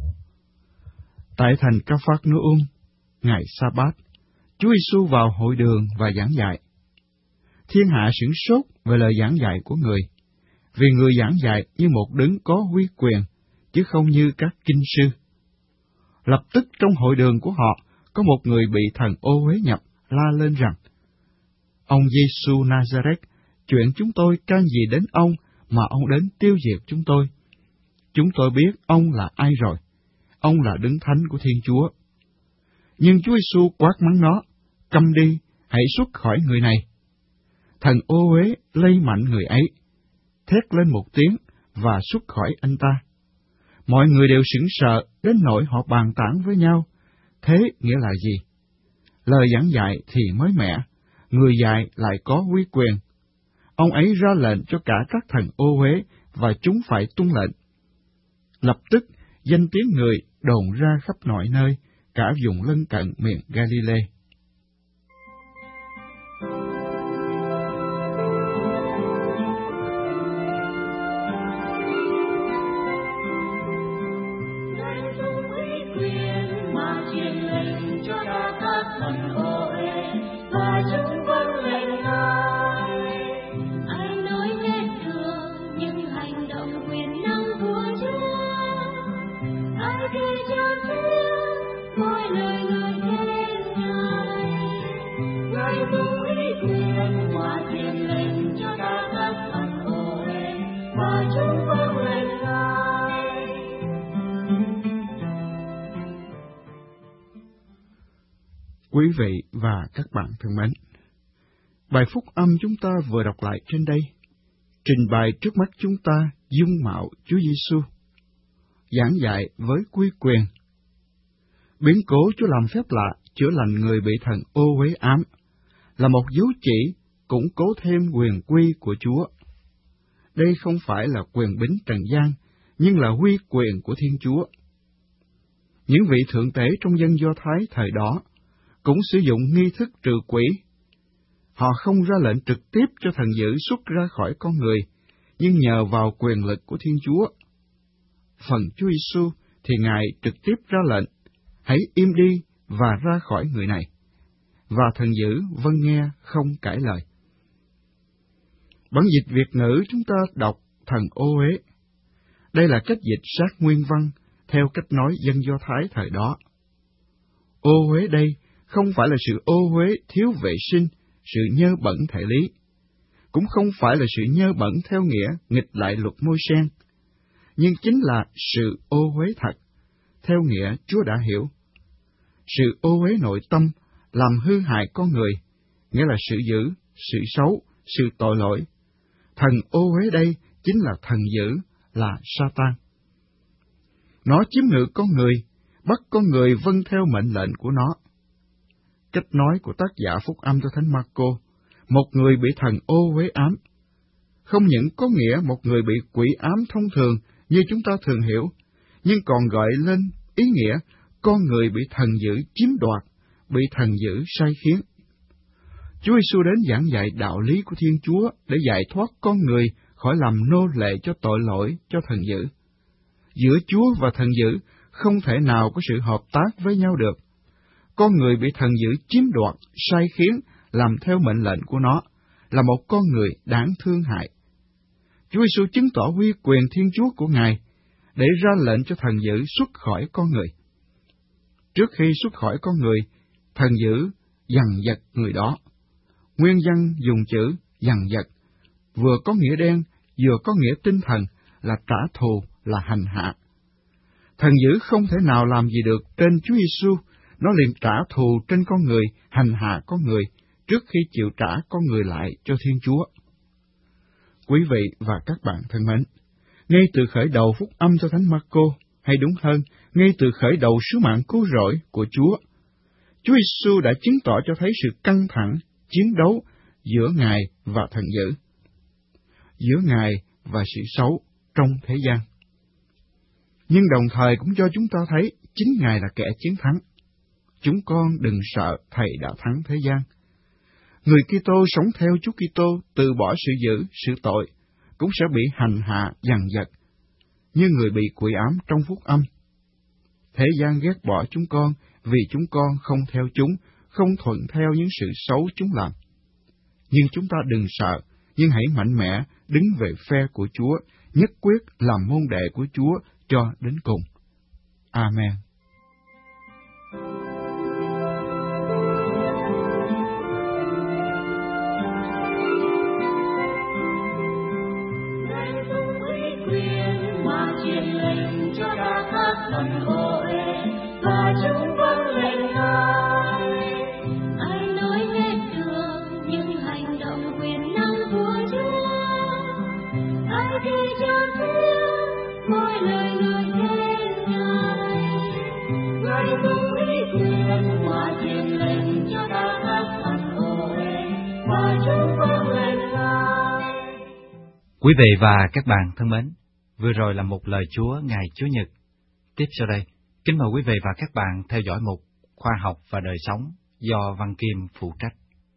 Tại thành Ca-phạc-nu-um, ngày Sa-bát, Chúa Giêsu vào hội đường và giảng dạy. Thiên hạ sửng sốt về lời giảng dạy của người, vì người giảng dạy như một đấng có uy quyền, chứ không như các kinh sư. Lập tức trong hội đường của họ có một người bị thần ô uế nhập, la lên rằng: Ông Giêsu Nazareth, chuyện chúng tôi can gì đến ông mà ông đến tiêu diệt chúng tôi? Chúng tôi biết ông là ai rồi, ông là đấng thánh của Thiên Chúa. Nhưng Chúa Giêsu quát mắng nó: Câm đi, hãy xuất khỏi người này. Thần ô uế lây mạnh người ấy, thét lên một tiếng và xuất khỏi anh ta. Mọi người đều sững sờ đến nỗi họ bàn tán với nhau, thế nghĩa là gì? Lời giảng dạy thì mới mẻ, người dạy lại có uy quyền. Ông ấy ra lệnh cho cả các thần ô uế và chúng phải tuân lệnh. Lập tức danh tiếng người đồn ra khắp mọi nơi, cả vùng lân cận miền Galilee. Quý vị và các bạn thân mến, bài phúc âm chúng ta vừa đọc lại trên đây, trình bày trước mắt chúng ta dung mạo Chúa Giêsu, giảng dạy với quy quyền. Biến cố Chúa làm phép lạ chữa lành người bị thần ô uế ám là một dấu chỉ củng cố thêm quyền quy của Chúa. Đây không phải là quyền bính trần gian, nhưng là uy quyền của Thiên Chúa. Những vị thượng tể trong dân Do Thái thời đó cũng sử dụng nghi thức trừ quỷ. Họ không ra lệnh trực tiếp cho thần dữ xuất ra khỏi con người, nhưng nhờ vào quyền lực của Thiên Chúa. Phần Chúa Giêsu thì Ngài trực tiếp ra lệnh: hãy im đi và ra khỏi người này. Và thần dữ vâng nghe không cãi lời. Bản dịch Việt ngữ chúng ta đọc thần ô uế. Đây là cách dịch sát nguyên văn theo cách nói dân Do Thái thời đó. Ô uế đây không phải là sự ô uế thiếu vệ sinh, sự nhơ bẩn thể lý, cũng không phải là sự nhơ bẩn theo nghĩa nghịch lại luật Môi-se, nhưng chính là sự ô uế thật, theo nghĩa Chúa đã hiểu. Sự ô uế nội tâm làm hư hại con người, nghĩa là sự dữ, sự xấu, sự tội lỗi. Thần ô uế đây chính là thần dữ, là Sa-tan. Nó chiếm ngự con người, bắt con người vâng theo mệnh lệnh của nó. Cách nói của tác giả phúc âm cho Thánh Ma-cô, một người bị thần ô uế ám, không những có nghĩa một người bị quỷ ám thông thường như chúng ta thường hiểu, nhưng còn gọi lên ý nghĩa con người bị thần dữ chiếm đoạt, bị thần dữ sai khiến. Chúa Giêsu đến giảng dạy đạo lý của Thiên Chúa để giải thoát con người khỏi làm nô lệ cho tội lỗi, cho thần dữ. Giữa Chúa và thần dữ không thể nào có sự hợp tác với nhau được. Con người bị thần dữ chiếm đoạt, sai khiến, làm theo mệnh lệnh của nó, là một con người đáng thương hại. Chúa Giêsu chứng tỏ uy quyền Thiên Chúa của Ngài để ra lệnh cho thần dữ xuất khỏi con người. Trước khi xuất khỏi con người, thần dữ dằn vặt người đó. Nguyên văn dùng chữ dằn vặt, vừa có nghĩa đen, vừa có nghĩa tinh thần, là trả thù, là hành hạ. Thần dữ không thể nào làm gì được trên Chúa Giêsu, nó liền trả thù trên con người, hành hạ con người, trước khi chịu trả con người lại cho Thiên Chúa. Quý vị và các bạn thân mến, ngay từ khởi đầu phúc âm cho Thánh Ma-cô, hay đúng hơn, ngay từ khởi đầu sứ mạng cứu rỗi của Chúa Giêsu đã chứng tỏ cho thấy sự căng thẳng, chiến đấu giữa Ngài và thần dữ, giữa Ngài và sự xấu trong thế gian. Nhưng đồng thời cũng cho chúng ta thấy chính Ngài là kẻ chiến thắng. Chúng con đừng sợ, Thầy đã thắng thế gian. Người Kitô sống theo Chúa Kitô, từ bỏ sự dữ, sự tội, cũng sẽ bị hành hạ, dằn vặt, như người bị quỷ ám trong phúc âm. Thế gian ghét bỏ chúng con vì chúng con không theo chúng, không thuận theo những sự xấu chúng làm. Nhưng chúng ta đừng sợ, nhưng hãy mạnh mẽ đứng về phe của Chúa, nhất quyết làm môn đệ của Chúa cho đến cùng. Amen. Thần ô uế và chúng vâng lệnh Ngài. Ai nói hết được những hành động quyền năng của Chúa, ai đi cho theo mỗi lời người khen Ngài. Ngài dùng ý quyền mà truyền lệnh cho ta các thần ô uế và chúng vâng lệnh Ngài. Quý vị và các bạn thân mến, vừa rồi là một lời Chúa ngày Chúa Nhật. Tiếp sau đây, kính mời quý vị và các bạn theo dõi mục Khoa học và đời sống do Văn Kim phụ trách.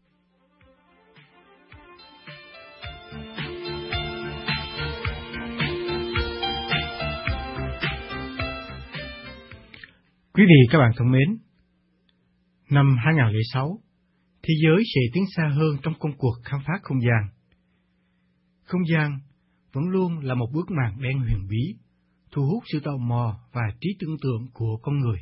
Quý vị các bạn thân mến, năm 2006, thế giới sẽ tiến xa hơn trong công cuộc khám phá không gian. Không gian vẫn luôn là một bức màn đen huyền bí, thu hút sự tò mò và trí tưởng tượng của con người.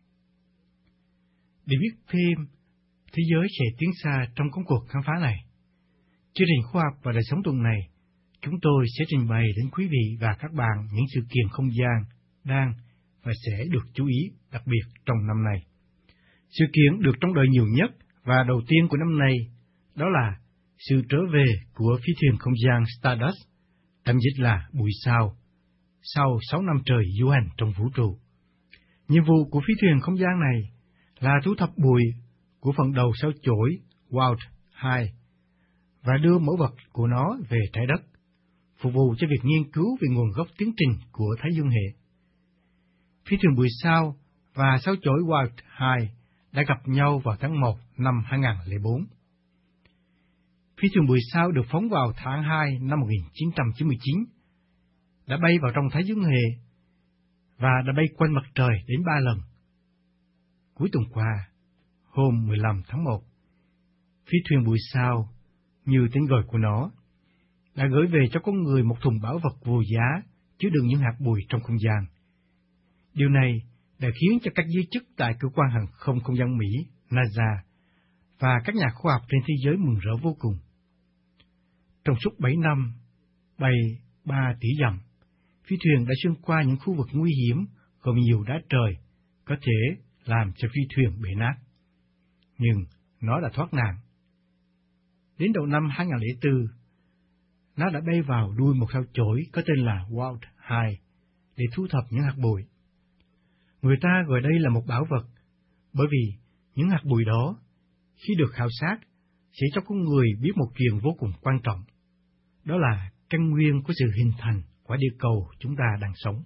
Để biết thêm, thế giới sẽ tiến xa trong công cuộc khám phá này. Chương trình khoa học và đời sống tuần này, chúng tôi sẽ trình bày đến quý vị và các bạn những sự kiện không gian đang và sẽ được chú ý đặc biệt trong năm nay. Sự kiện được trông đợi nhiều nhất và đầu tiên của năm nay đó là sự trở về của phi thuyền không gian Stardust, tạm dịch là bụi sao, sau 6 năm trời du hành trong vũ trụ. Nhiệm vụ của phi thuyền không gian này là thu thập bụi của phần đầu sao chổi Wild 2 và đưa mẫu vật của nó về trái đất, phục vụ cho việc nghiên cứu về nguồn gốc tiến trình của Thái Dương hệ. Phi thuyền bụi sao và sao chổi Wild 2 đã gặp nhau vào tháng 1 năm 2004. Phi thuyền bụi sao được phóng vào tháng 2 năm 1999, đã bay vào trong Thái Dương hệ và đã bay quanh mặt trời đến 3 lần. Cuối tuần qua, hôm 15 tháng 1, phi thuyền bụi sao, như tên gọi của nó, đã gửi về cho con người một thùng bảo vật vô giá chứa đựng những hạt bụi trong không gian. Điều này đã khiến cho các giới chức tại cơ quan hàng không không gian Mỹ, NASA, và các nhà khoa học trên thế giới mừng rỡ vô cùng. Trong suốt 7 năm, bay 3 tỷ dặm, phi thuyền đã xuyên qua những khu vực nguy hiểm gồm nhiều đá trời, có thể làm cho phi thuyền bể nát. Nhưng nó đã thoát nạn. Đến đầu năm 2004, nó đã bay vào đuôi một sao chổi có tên là Wild 2 để thu thập những hạt bụi. Người ta gọi đây là một bảo vật, bởi vì những hạt bụi đó, khi được khảo sát, sẽ cho con người biết một chuyện vô cùng quan trọng. Đó là căn nguyên của sự hình thành quả địa cầu chúng ta đang sống.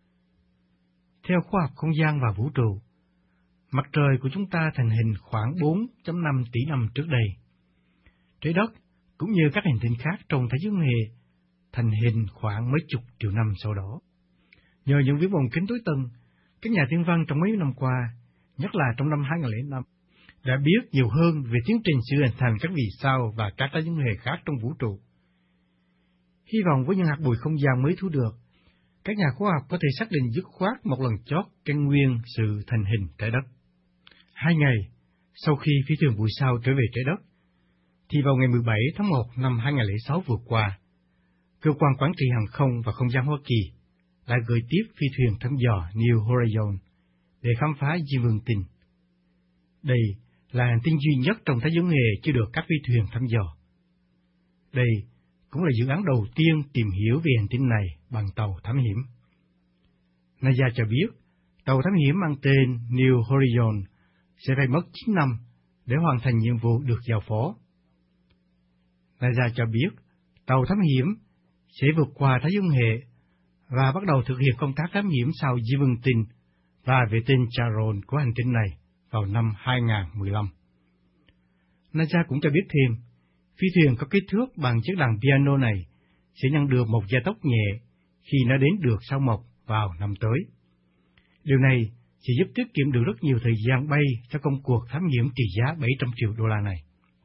Theo khoa học không gian và vũ trụ, mặt trời của chúng ta thành hình khoảng 4.5 tỷ năm trước đây. Trái đất, cũng như các hành tinh khác trong Thái dương hệ, thành hình khoảng mấy chục triệu năm sau đó. Nhờ những viễn vọng kính tối tân, các nhà thiên văn trong mấy năm qua, nhất là trong năm 2005, đã biết nhiều hơn về tiến trình sự hình thành các vì sao và các thái dương hệ khác trong vũ trụ. Hy vọng với những hạt bụi không gian mới thu được, các nhà khoa học có thể xác định dứt khoát một lần chót căn nguyên sự thành hình trái đất. 2 ngày sau khi phi thuyền bụi sao trở về trái đất, thì vào ngày 17 tháng 1 năm 2006 vừa qua, Cơ quan Quản trị Hàng không và Không gian Hoa Kỳ đã gửi tiếp phi thuyền thăm dò New Horizon để khám phá Diêm Vương Tinh. Đây là hành tinh duy nhất trong Thái dương hệ chưa được các phi thuyền thăm dò. Đây cũng là dự án đầu tiên tìm hiểu về hành tinh này bằng tàu thám hiểm. NASA cho biết, tàu thám hiểm mang tên New Horizon sẽ phải mất 9 năm để hoàn thành nhiệm vụ được giao phó. NASA cho biết, tàu thám hiểm sẽ vượt qua Thái dương hệ và bắt đầu thực hiện công tác thám hiểm sau Diêm Vương Tinh và vệ tinh Charon của hành tinh này vào năm 2015. NASA cũng cho biết thêm, phi thuyền có kích thước bằng chiếc đàn piano này sẽ nhận được một gia tốc nhẹ khi nó đến được sao Mộc vào năm tới. Điều này sẽ giúp tiết kiệm được rất nhiều thời gian bay cho công cuộc thám hiểm trị giá 700 triệu đô la này.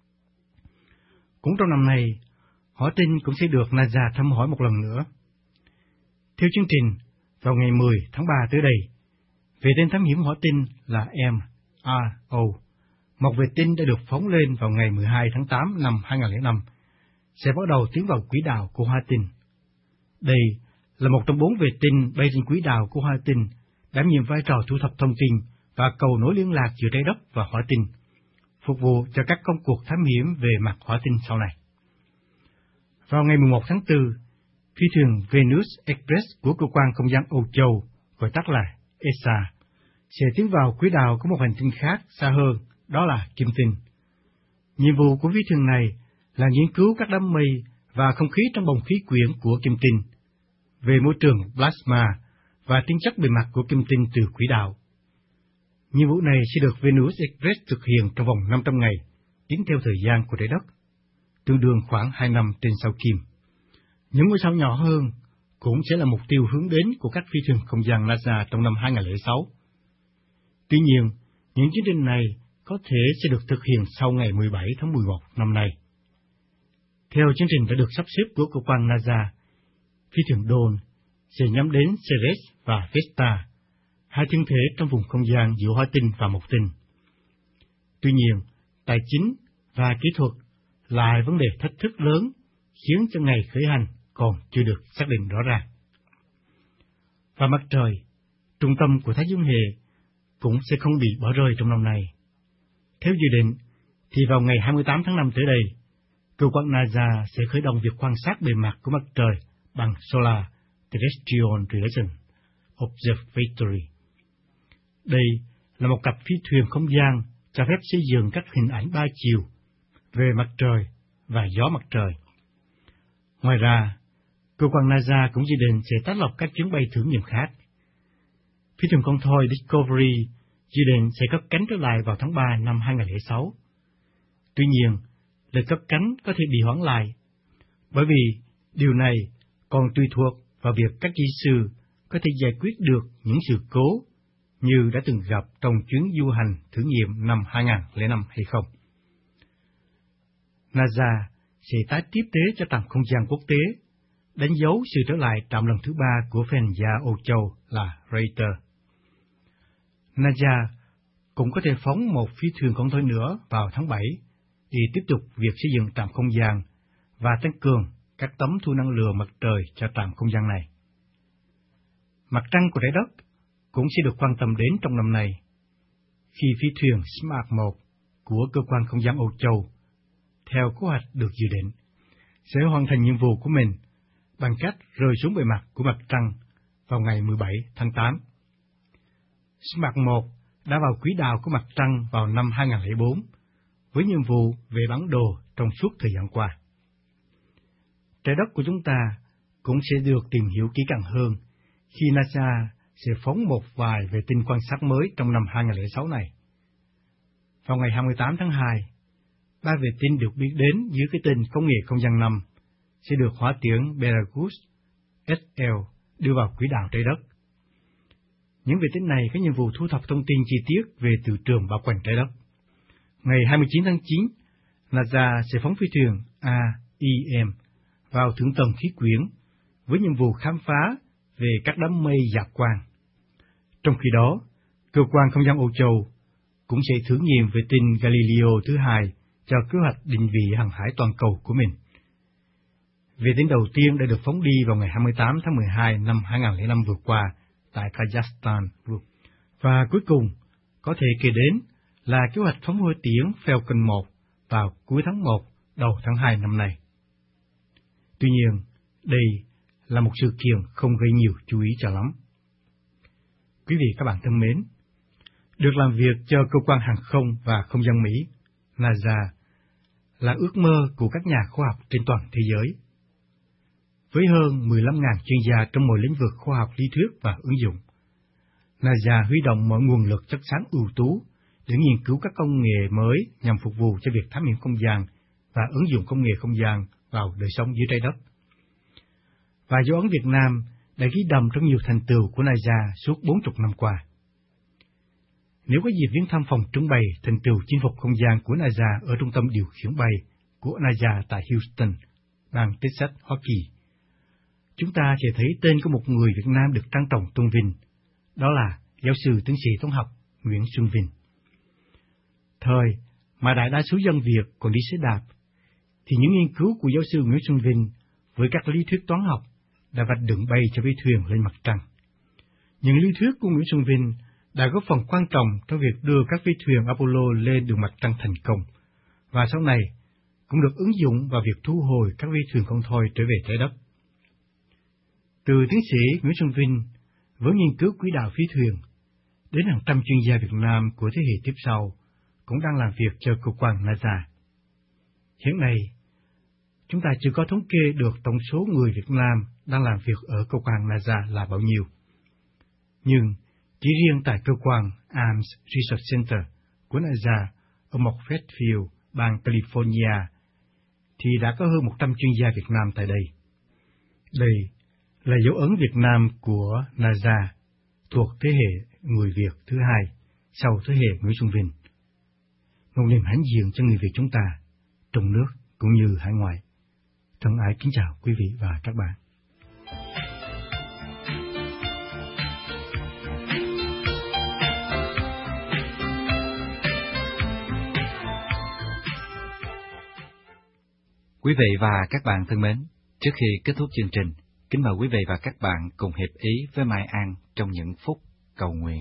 Cũng trong năm nay, hỏa tinh cũng sẽ được NASA thăm hỏi một lần nữa. Theo chương trình, vào ngày 10 tháng 3 tới đây, vệ tinh thám hiểm hỏa tinh là MRO, một vệ tinh đã được phóng lên vào ngày 12 tháng 8 năm 2005, sẽ bắt đầu tiến vào quỹ đạo của hỏa tinh. Đây là một trong 4 vệ tinh bay trên quỹ đạo của hỏa tinh, đảm nhiệm vai trò thu thập thông tin và cầu nối liên lạc giữa trái đất và hỏa tinh, phục vụ cho các công cuộc thám hiểm về mặt hỏa tinh sau này. Vào ngày 11 tháng 4, phi thuyền Venus Express của cơ quan không gian Âu Châu, gọi tắt là ESA, sẽ tiến vào quỹ đạo của một hành tinh khác xa hơn, đó là Kim Tinh. Nhiệm vụ của phi thuyền này là nghiên cứu các đám mây và không khí trong bầu khí quyển của Kim Tinh, về môi trường plasma và tính chất bề mặt của Kim Tinh từ quỹ đạo. Nhiệm vụ này sẽ được Venus Express thực hiện trong vòng 500 ngày, tính theo thời gian của trái đất, tương đương khoảng 2 năm trên sao Kim. Những ngôi sao nhỏ hơn cũng sẽ là mục tiêu hướng đến của các phi thuyền không gian NASA trong năm 2006. Tuy nhiên, những chương trình này có thể sẽ được thực hiện sau ngày 17 tháng 11 năm nay. Theo chương trình đã được sắp xếp của cơ quan NASA, phi thuyền Dawn sẽ nhắm đến Ceres và Vesta, hai thiên thể trong vùng không gian giữa hỏa tinh và mộc tinh. Tuy nhiên, tài chính và kỹ thuật là vấn đề thách thức lớn khiến cho ngày khởi hành còn chưa được xác định rõ ràng. Và mặt trời, trung tâm của Thái dương hệ, cũng sẽ không bị bỏ rơi trong năm nay. Theo dự định, thì vào ngày 28 tháng 5 tới đây, cơ quan NASA sẽ khởi động việc quan sát bề mặt của mặt trời bằng Solar Terrestrial Relation Observatory. Đây là một cặp phi thuyền không gian cho phép xây dựng các hình ảnh 3 chiều về mặt trời và gió mặt trời. Ngoài ra, cơ quan NASA cũng dự định sẽ tác lập các chuyến bay thử nghiệm khác. Phi thuyền con thoi Discovery dự định sẽ cất cánh trở lại vào tháng 3 năm 2006. Tuy nhiên, lịch cất cánh có thể bị hoãn lại, bởi vì điều này còn tùy thuộc vào việc các kỹ sư có thể giải quyết được những sự cố như đã từng gặp trong chuyến du hành thử nghiệm năm 2005 hay không. NASA sẽ tái tiếp tế cho trạm không gian quốc tế, đánh dấu sự trở lại trạm lần thứ 3 của phe hành gia Âu Châu là Raider. NASA cũng có thể phóng một phi thuyền con thoi nữa vào tháng 7 để tiếp tục việc xây dựng trạm không gian và tăng cường các tấm thu năng lượng mặt trời cho trạm không gian này. Mặt trăng của trái đất cũng sẽ được quan tâm đến trong năm nay, khi phi thuyền Smart 1 của cơ quan không gian Âu Châu, theo kế hoạch được dự định, sẽ hoàn thành nhiệm vụ của mình bằng cách rơi xuống bề mặt của mặt trăng vào ngày 17 tháng 8. Smart 1 đã vào quỹ đạo của mặt trăng vào năm 2004, với nhiệm vụ về bản đồ trong suốt thời gian qua. Trái đất của chúng ta cũng sẽ được tìm hiểu kỹ càng hơn khi NASA sẽ phóng một vài vệ tinh quan sát mới trong năm 2006 này. Vào ngày 28 tháng 2, 3 vệ tinh được biết đến dưới cái tên Công nghệ Không gian 5 sẽ được hỏa tiễn Betelgeuse SL đưa vào quỹ đạo trái đất. Những vệ tinh này có nhiệm vụ thu thập thông tin chi tiết về từ trường bao quanh trái đất. Ngày 29 tháng 9, NASA sẽ phóng phi thuyền AEM vào thượng tầng khí quyển với nhiệm vụ khám phá về các đám mây dạt quang. Trong khi đó, cơ quan không gian Âu Châu cũng sẽ thử nghiệm vệ tinh Galileo thứ 2 cho kế hoạch định vị hàng hải toàn cầu của mình. Vệ tinh đầu tiên đã được phóng đi vào ngày 28 tháng 12 năm 2005 vừa qua tại Kazakhstan. Và cuối cùng, có thể kể đến là kế hoạch phóng hôi tiễn Falcon 1 vào cuối tháng 1, đầu tháng 2 năm nay. Tuy nhiên, đây là một sự kiện không gây nhiều chú ý cho lắm. Quý vị các bạn thân mến, được làm việc cho cơ quan hàng không và không gian Mỹ, NASA, là ước mơ của các nhà khoa học trên toàn thế giới. Với hơn 15.000 chuyên gia trong mọi lĩnh vực khoa học lý thuyết và ứng dụng, NASA huy động mọi nguồn lực chất xám ưu tú để nghiên cứu các công nghệ mới nhằm phục vụ cho việc thám hiểm không gian và ứng dụng công nghệ không gian vào đời sống dưới trái đất. Và dấu ấn Việt Nam đã ghi đậm trong nhiều thành tựu của NASA suốt 40 năm qua. Nếu có dịp viếng thăm phòng trưng bày thành tựu chinh phục không gian của NASA ở trung tâm điều khiển bay của NASA tại Houston, bang Texas, Hoa Kỳ, chúng ta sẽ thấy tên của một người Việt Nam được trang trọng tôn vinh, đó là giáo sư tiến sĩ toán học Nguyễn Xuân Vinh. Thời mà đại đa số dân Việt còn đi xe đạp, thì những nghiên cứu của giáo sư Nguyễn Xuân Vinh với các lý thuyết toán học đã vạch đường bay cho phi thuyền lên mặt trăng. Những lý thuyết của Nguyễn Xuân Vinh đã góp phần quan trọng trong việc đưa các phi thuyền Apollo lên đường mặt trăng thành công, và sau này cũng được ứng dụng vào việc thu hồi các phi thuyền con thoi trở về trái đất. Từ tiến sĩ Nguyễn Xuân Vinh với nghiên cứu quỹ đạo phi thuyền, đến hàng trăm chuyên gia Việt Nam của thế hệ tiếp sau cũng đang làm việc cho cơ quan NASA. Hiện nay, chúng ta chưa có thống kê được tổng số người Việt Nam đang làm việc ở cơ quan NASA là bao nhiêu. Nhưng chỉ riêng tại cơ quan Ames Research Center của NASA ở Moffett Field, bang California, thì đã có hơn 100 chuyên gia Việt Nam tại đây. Đây là dấu ấn Việt Nam của NASA thuộc thế hệ người Việt thứ hai sau thế hệ Nguyễn Xuân Vinh. Một niềm hãnh diện cho người Việt chúng ta, trong nước cũng như hải ngoại. Thân ái kính chào quý vị và các bạn. Quý vị và các bạn thân mến, trước khi kết thúc chương trình, kính mời quý vị và các bạn cùng hiệp ý với Mai An trong những phút cầu nguyện.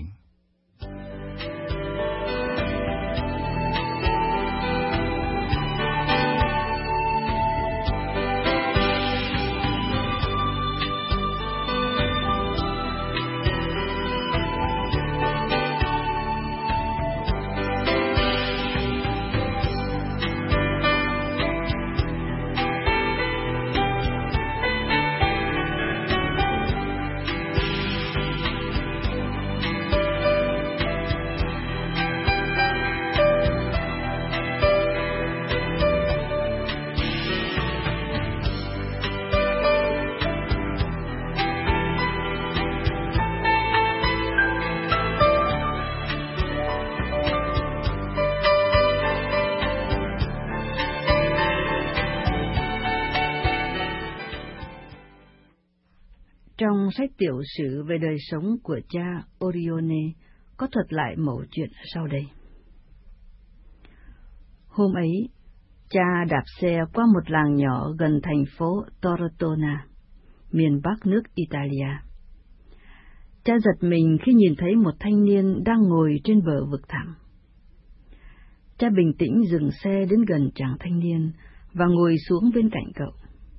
Trong sách tiểu sử về đời sống của cha Orione có thuật lại mẩu chuyện sau đây. Hôm ấy, cha đạp xe qua một làng nhỏ gần thành phố Tortona, miền Bắc nước Italia. Cha giật mình khi nhìn thấy một thanh niên đang ngồi trên bờ vực thẳm. Cha bình tĩnh dừng xe đến gần chàng thanh niên và ngồi xuống bên cạnh cậu.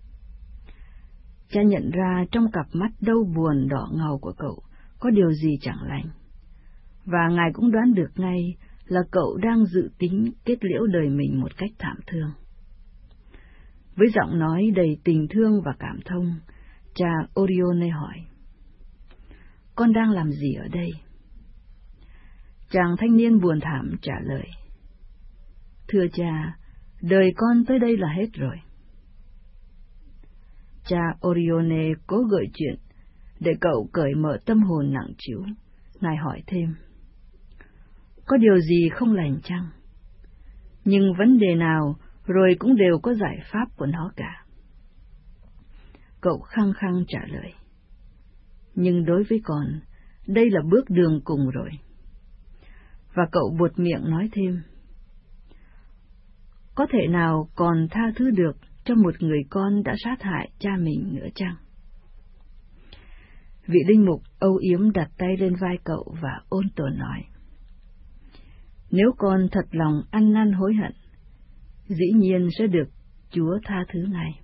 Cha nhận ra trong cặp mắt đau buồn đỏ ngầu của cậu có điều gì chẳng lành, và ngài cũng đoán được ngay là cậu đang dự tính kết liễu đời mình một cách thảm thương. Với giọng nói đầy tình thương và cảm thông, cha Orione hỏi: "Con đang làm gì ở đây?" Chàng thanh niên buồn thảm trả lời: "Thưa cha, đời con tới đây là hết rồi." Cha Orione cố gợi chuyện để cậu cởi mở tâm hồn nặng trĩu. Ngài hỏi thêm: "Có điều gì không lành chăng? Nhưng vấn đề nào rồi cũng đều có giải pháp của nó cả." Cậu khăng khăng trả lời: "Nhưng đối với con, đây là bước đường cùng rồi." Và cậu buột miệng nói thêm: "Có thể nào còn tha thứ được cho một người con đã sát hại cha mình nữa chăng?" Vị linh mục âu yếm đặt tay lên vai cậu và ôn tồn nói: "Nếu con thật lòng ăn năn hối hận, dĩ nhiên sẽ được Chúa tha thứ ngay."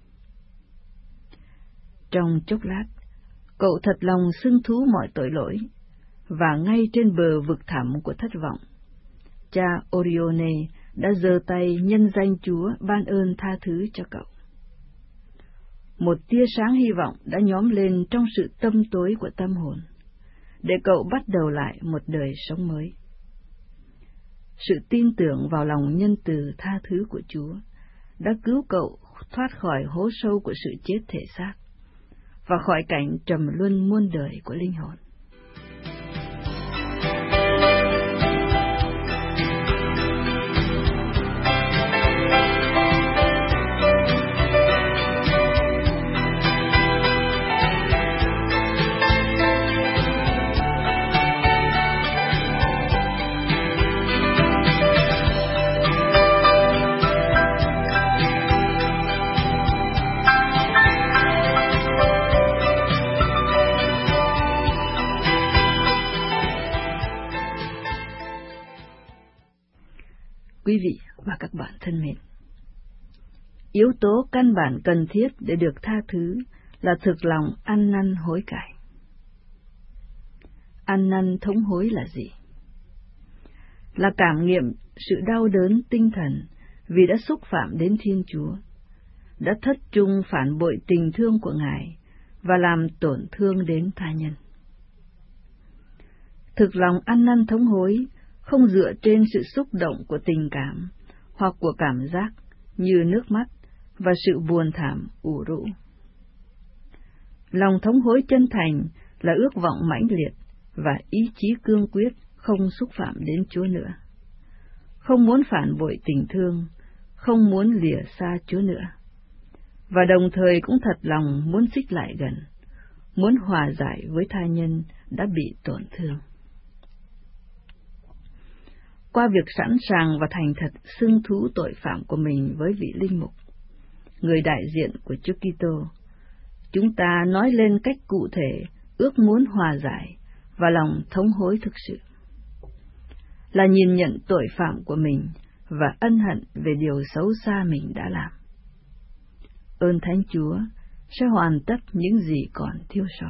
Trong chốc lát, cậu thật lòng xưng thú mọi tội lỗi, và ngay trên bờ vực thẳm của thất vọng, cha Orione đã giơ tay nhân danh Chúa ban ơn tha thứ cho cậu. Một tia sáng hy vọng đã nhóm lên trong sự tăm tối của tâm hồn, để cậu bắt đầu lại một đời sống mới. Sự tin tưởng vào lòng nhân từ tha thứ của Chúa đã cứu cậu thoát khỏi hố sâu của sự chết thể xác và khỏi cảnh trầm luân muôn đời của linh hồn. Quý vị và các bạn thân mến, yếu tố căn bản cần thiết để được tha thứ là thực lòng ăn năn hối cải. Ăn năn thống hối là gì? Là cảm nghiệm sự đau đớn tinh thần vì đã xúc phạm đến Thiên Chúa, đã thất trung phản bội tình thương của Ngài và làm tổn thương đến tha nhân. Thực lòng ăn năn thống hối không dựa trên sự xúc động của tình cảm hoặc của cảm giác như nước mắt và sự buồn thảm ủ rũ. Lòng thống hối chân thành là ước vọng mãnh liệt và ý chí cương quyết không xúc phạm đến Chúa nữa, không muốn phản bội tình thương, không muốn lìa xa Chúa nữa, và đồng thời cũng thật lòng muốn xích lại gần, muốn hòa giải với tha nhân đã bị tổn thương. Qua việc sẵn sàng và thành thật xưng thú tội phạm của mình với vị linh mục, người đại diện của Chúa Kitô, chúng ta nói lên cách cụ thể ước muốn hòa giải và lòng thống hối thực sự, là nhìn nhận tội phạm của mình và ân hận về điều xấu xa mình đã làm. Ơn Thánh Chúa sẽ hoàn tất những gì còn thiếu sót.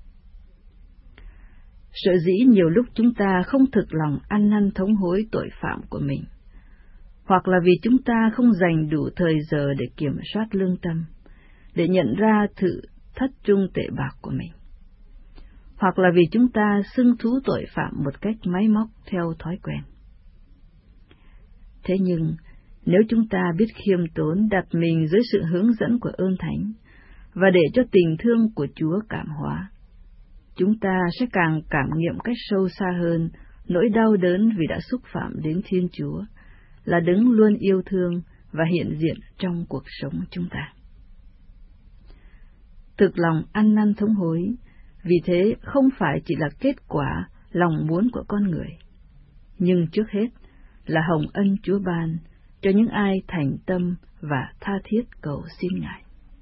Sợ dĩ nhiều lúc chúng ta không thực lòng ăn năn thống hối tội phạm của mình, hoặc là vì chúng ta không dành đủ thời giờ để kiểm soát lương tâm, để nhận ra sự thất trung tệ bạc của mình, hoặc là vì chúng ta xưng thú tội phạm một cách máy móc theo thói quen. Thế nhưng, nếu chúng ta biết khiêm tốn đặt mình dưới sự hướng dẫn của ơn Thánh, và để cho tình thương của Chúa cảm hóa, chúng ta sẽ càng cảm nghiệm cách sâu xa hơn nỗi đau đớn vì đã xúc phạm đến Thiên Chúa, là Đấng luôn yêu thương và hiện diện trong cuộc sống chúng ta. Thực lòng ăn năn thống hối Vì thế không phải chỉ là kết quả lòng muốn của con người, nhưng trước hết là hồng ân Chúa ban cho những ai thành tâm và tha thiết cầu xin Ngài.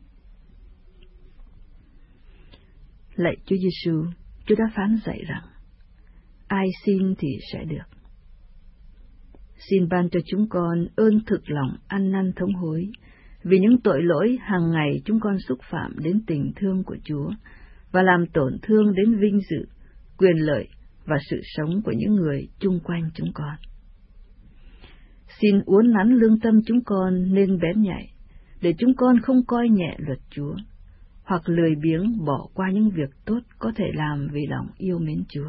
Lạy Chúa Giêsu, Chúa đã phán dạy rằng, ai xin thì sẽ được. Xin ban cho chúng con ơn thực lòng ăn năn thống hối, vì những tội lỗi hàng ngày chúng con xúc phạm đến tình thương của Chúa, và làm tổn thương đến vinh dự, quyền lợi và sự sống của những người chung quanh chúng con. Xin uốn nắn lương tâm chúng con nên bén nhạy, để chúng con không coi nhẹ luật Chúa, hoặc lười biếng bỏ qua những việc tốt có thể làm vì lòng yêu mến Chúa.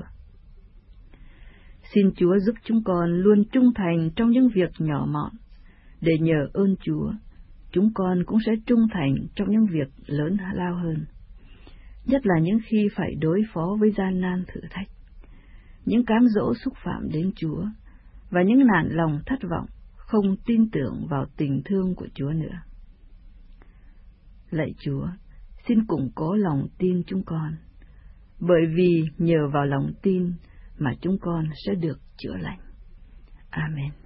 Xin Chúa giúp chúng con luôn trung thành trong những việc nhỏ mọn, để nhờ ơn Chúa, chúng con cũng sẽ trung thành trong những việc lớn lao hơn, nhất là những khi phải đối phó với gian nan thử thách, những cám dỗ xúc phạm đến Chúa, và những nản lòng thất vọng không tin tưởng vào tình thương của Chúa nữa. Lạy Chúa, xin củng cố lòng tin chúng con, bởi vì nhờ vào lòng tin mà chúng con sẽ được chữa lành. Amen.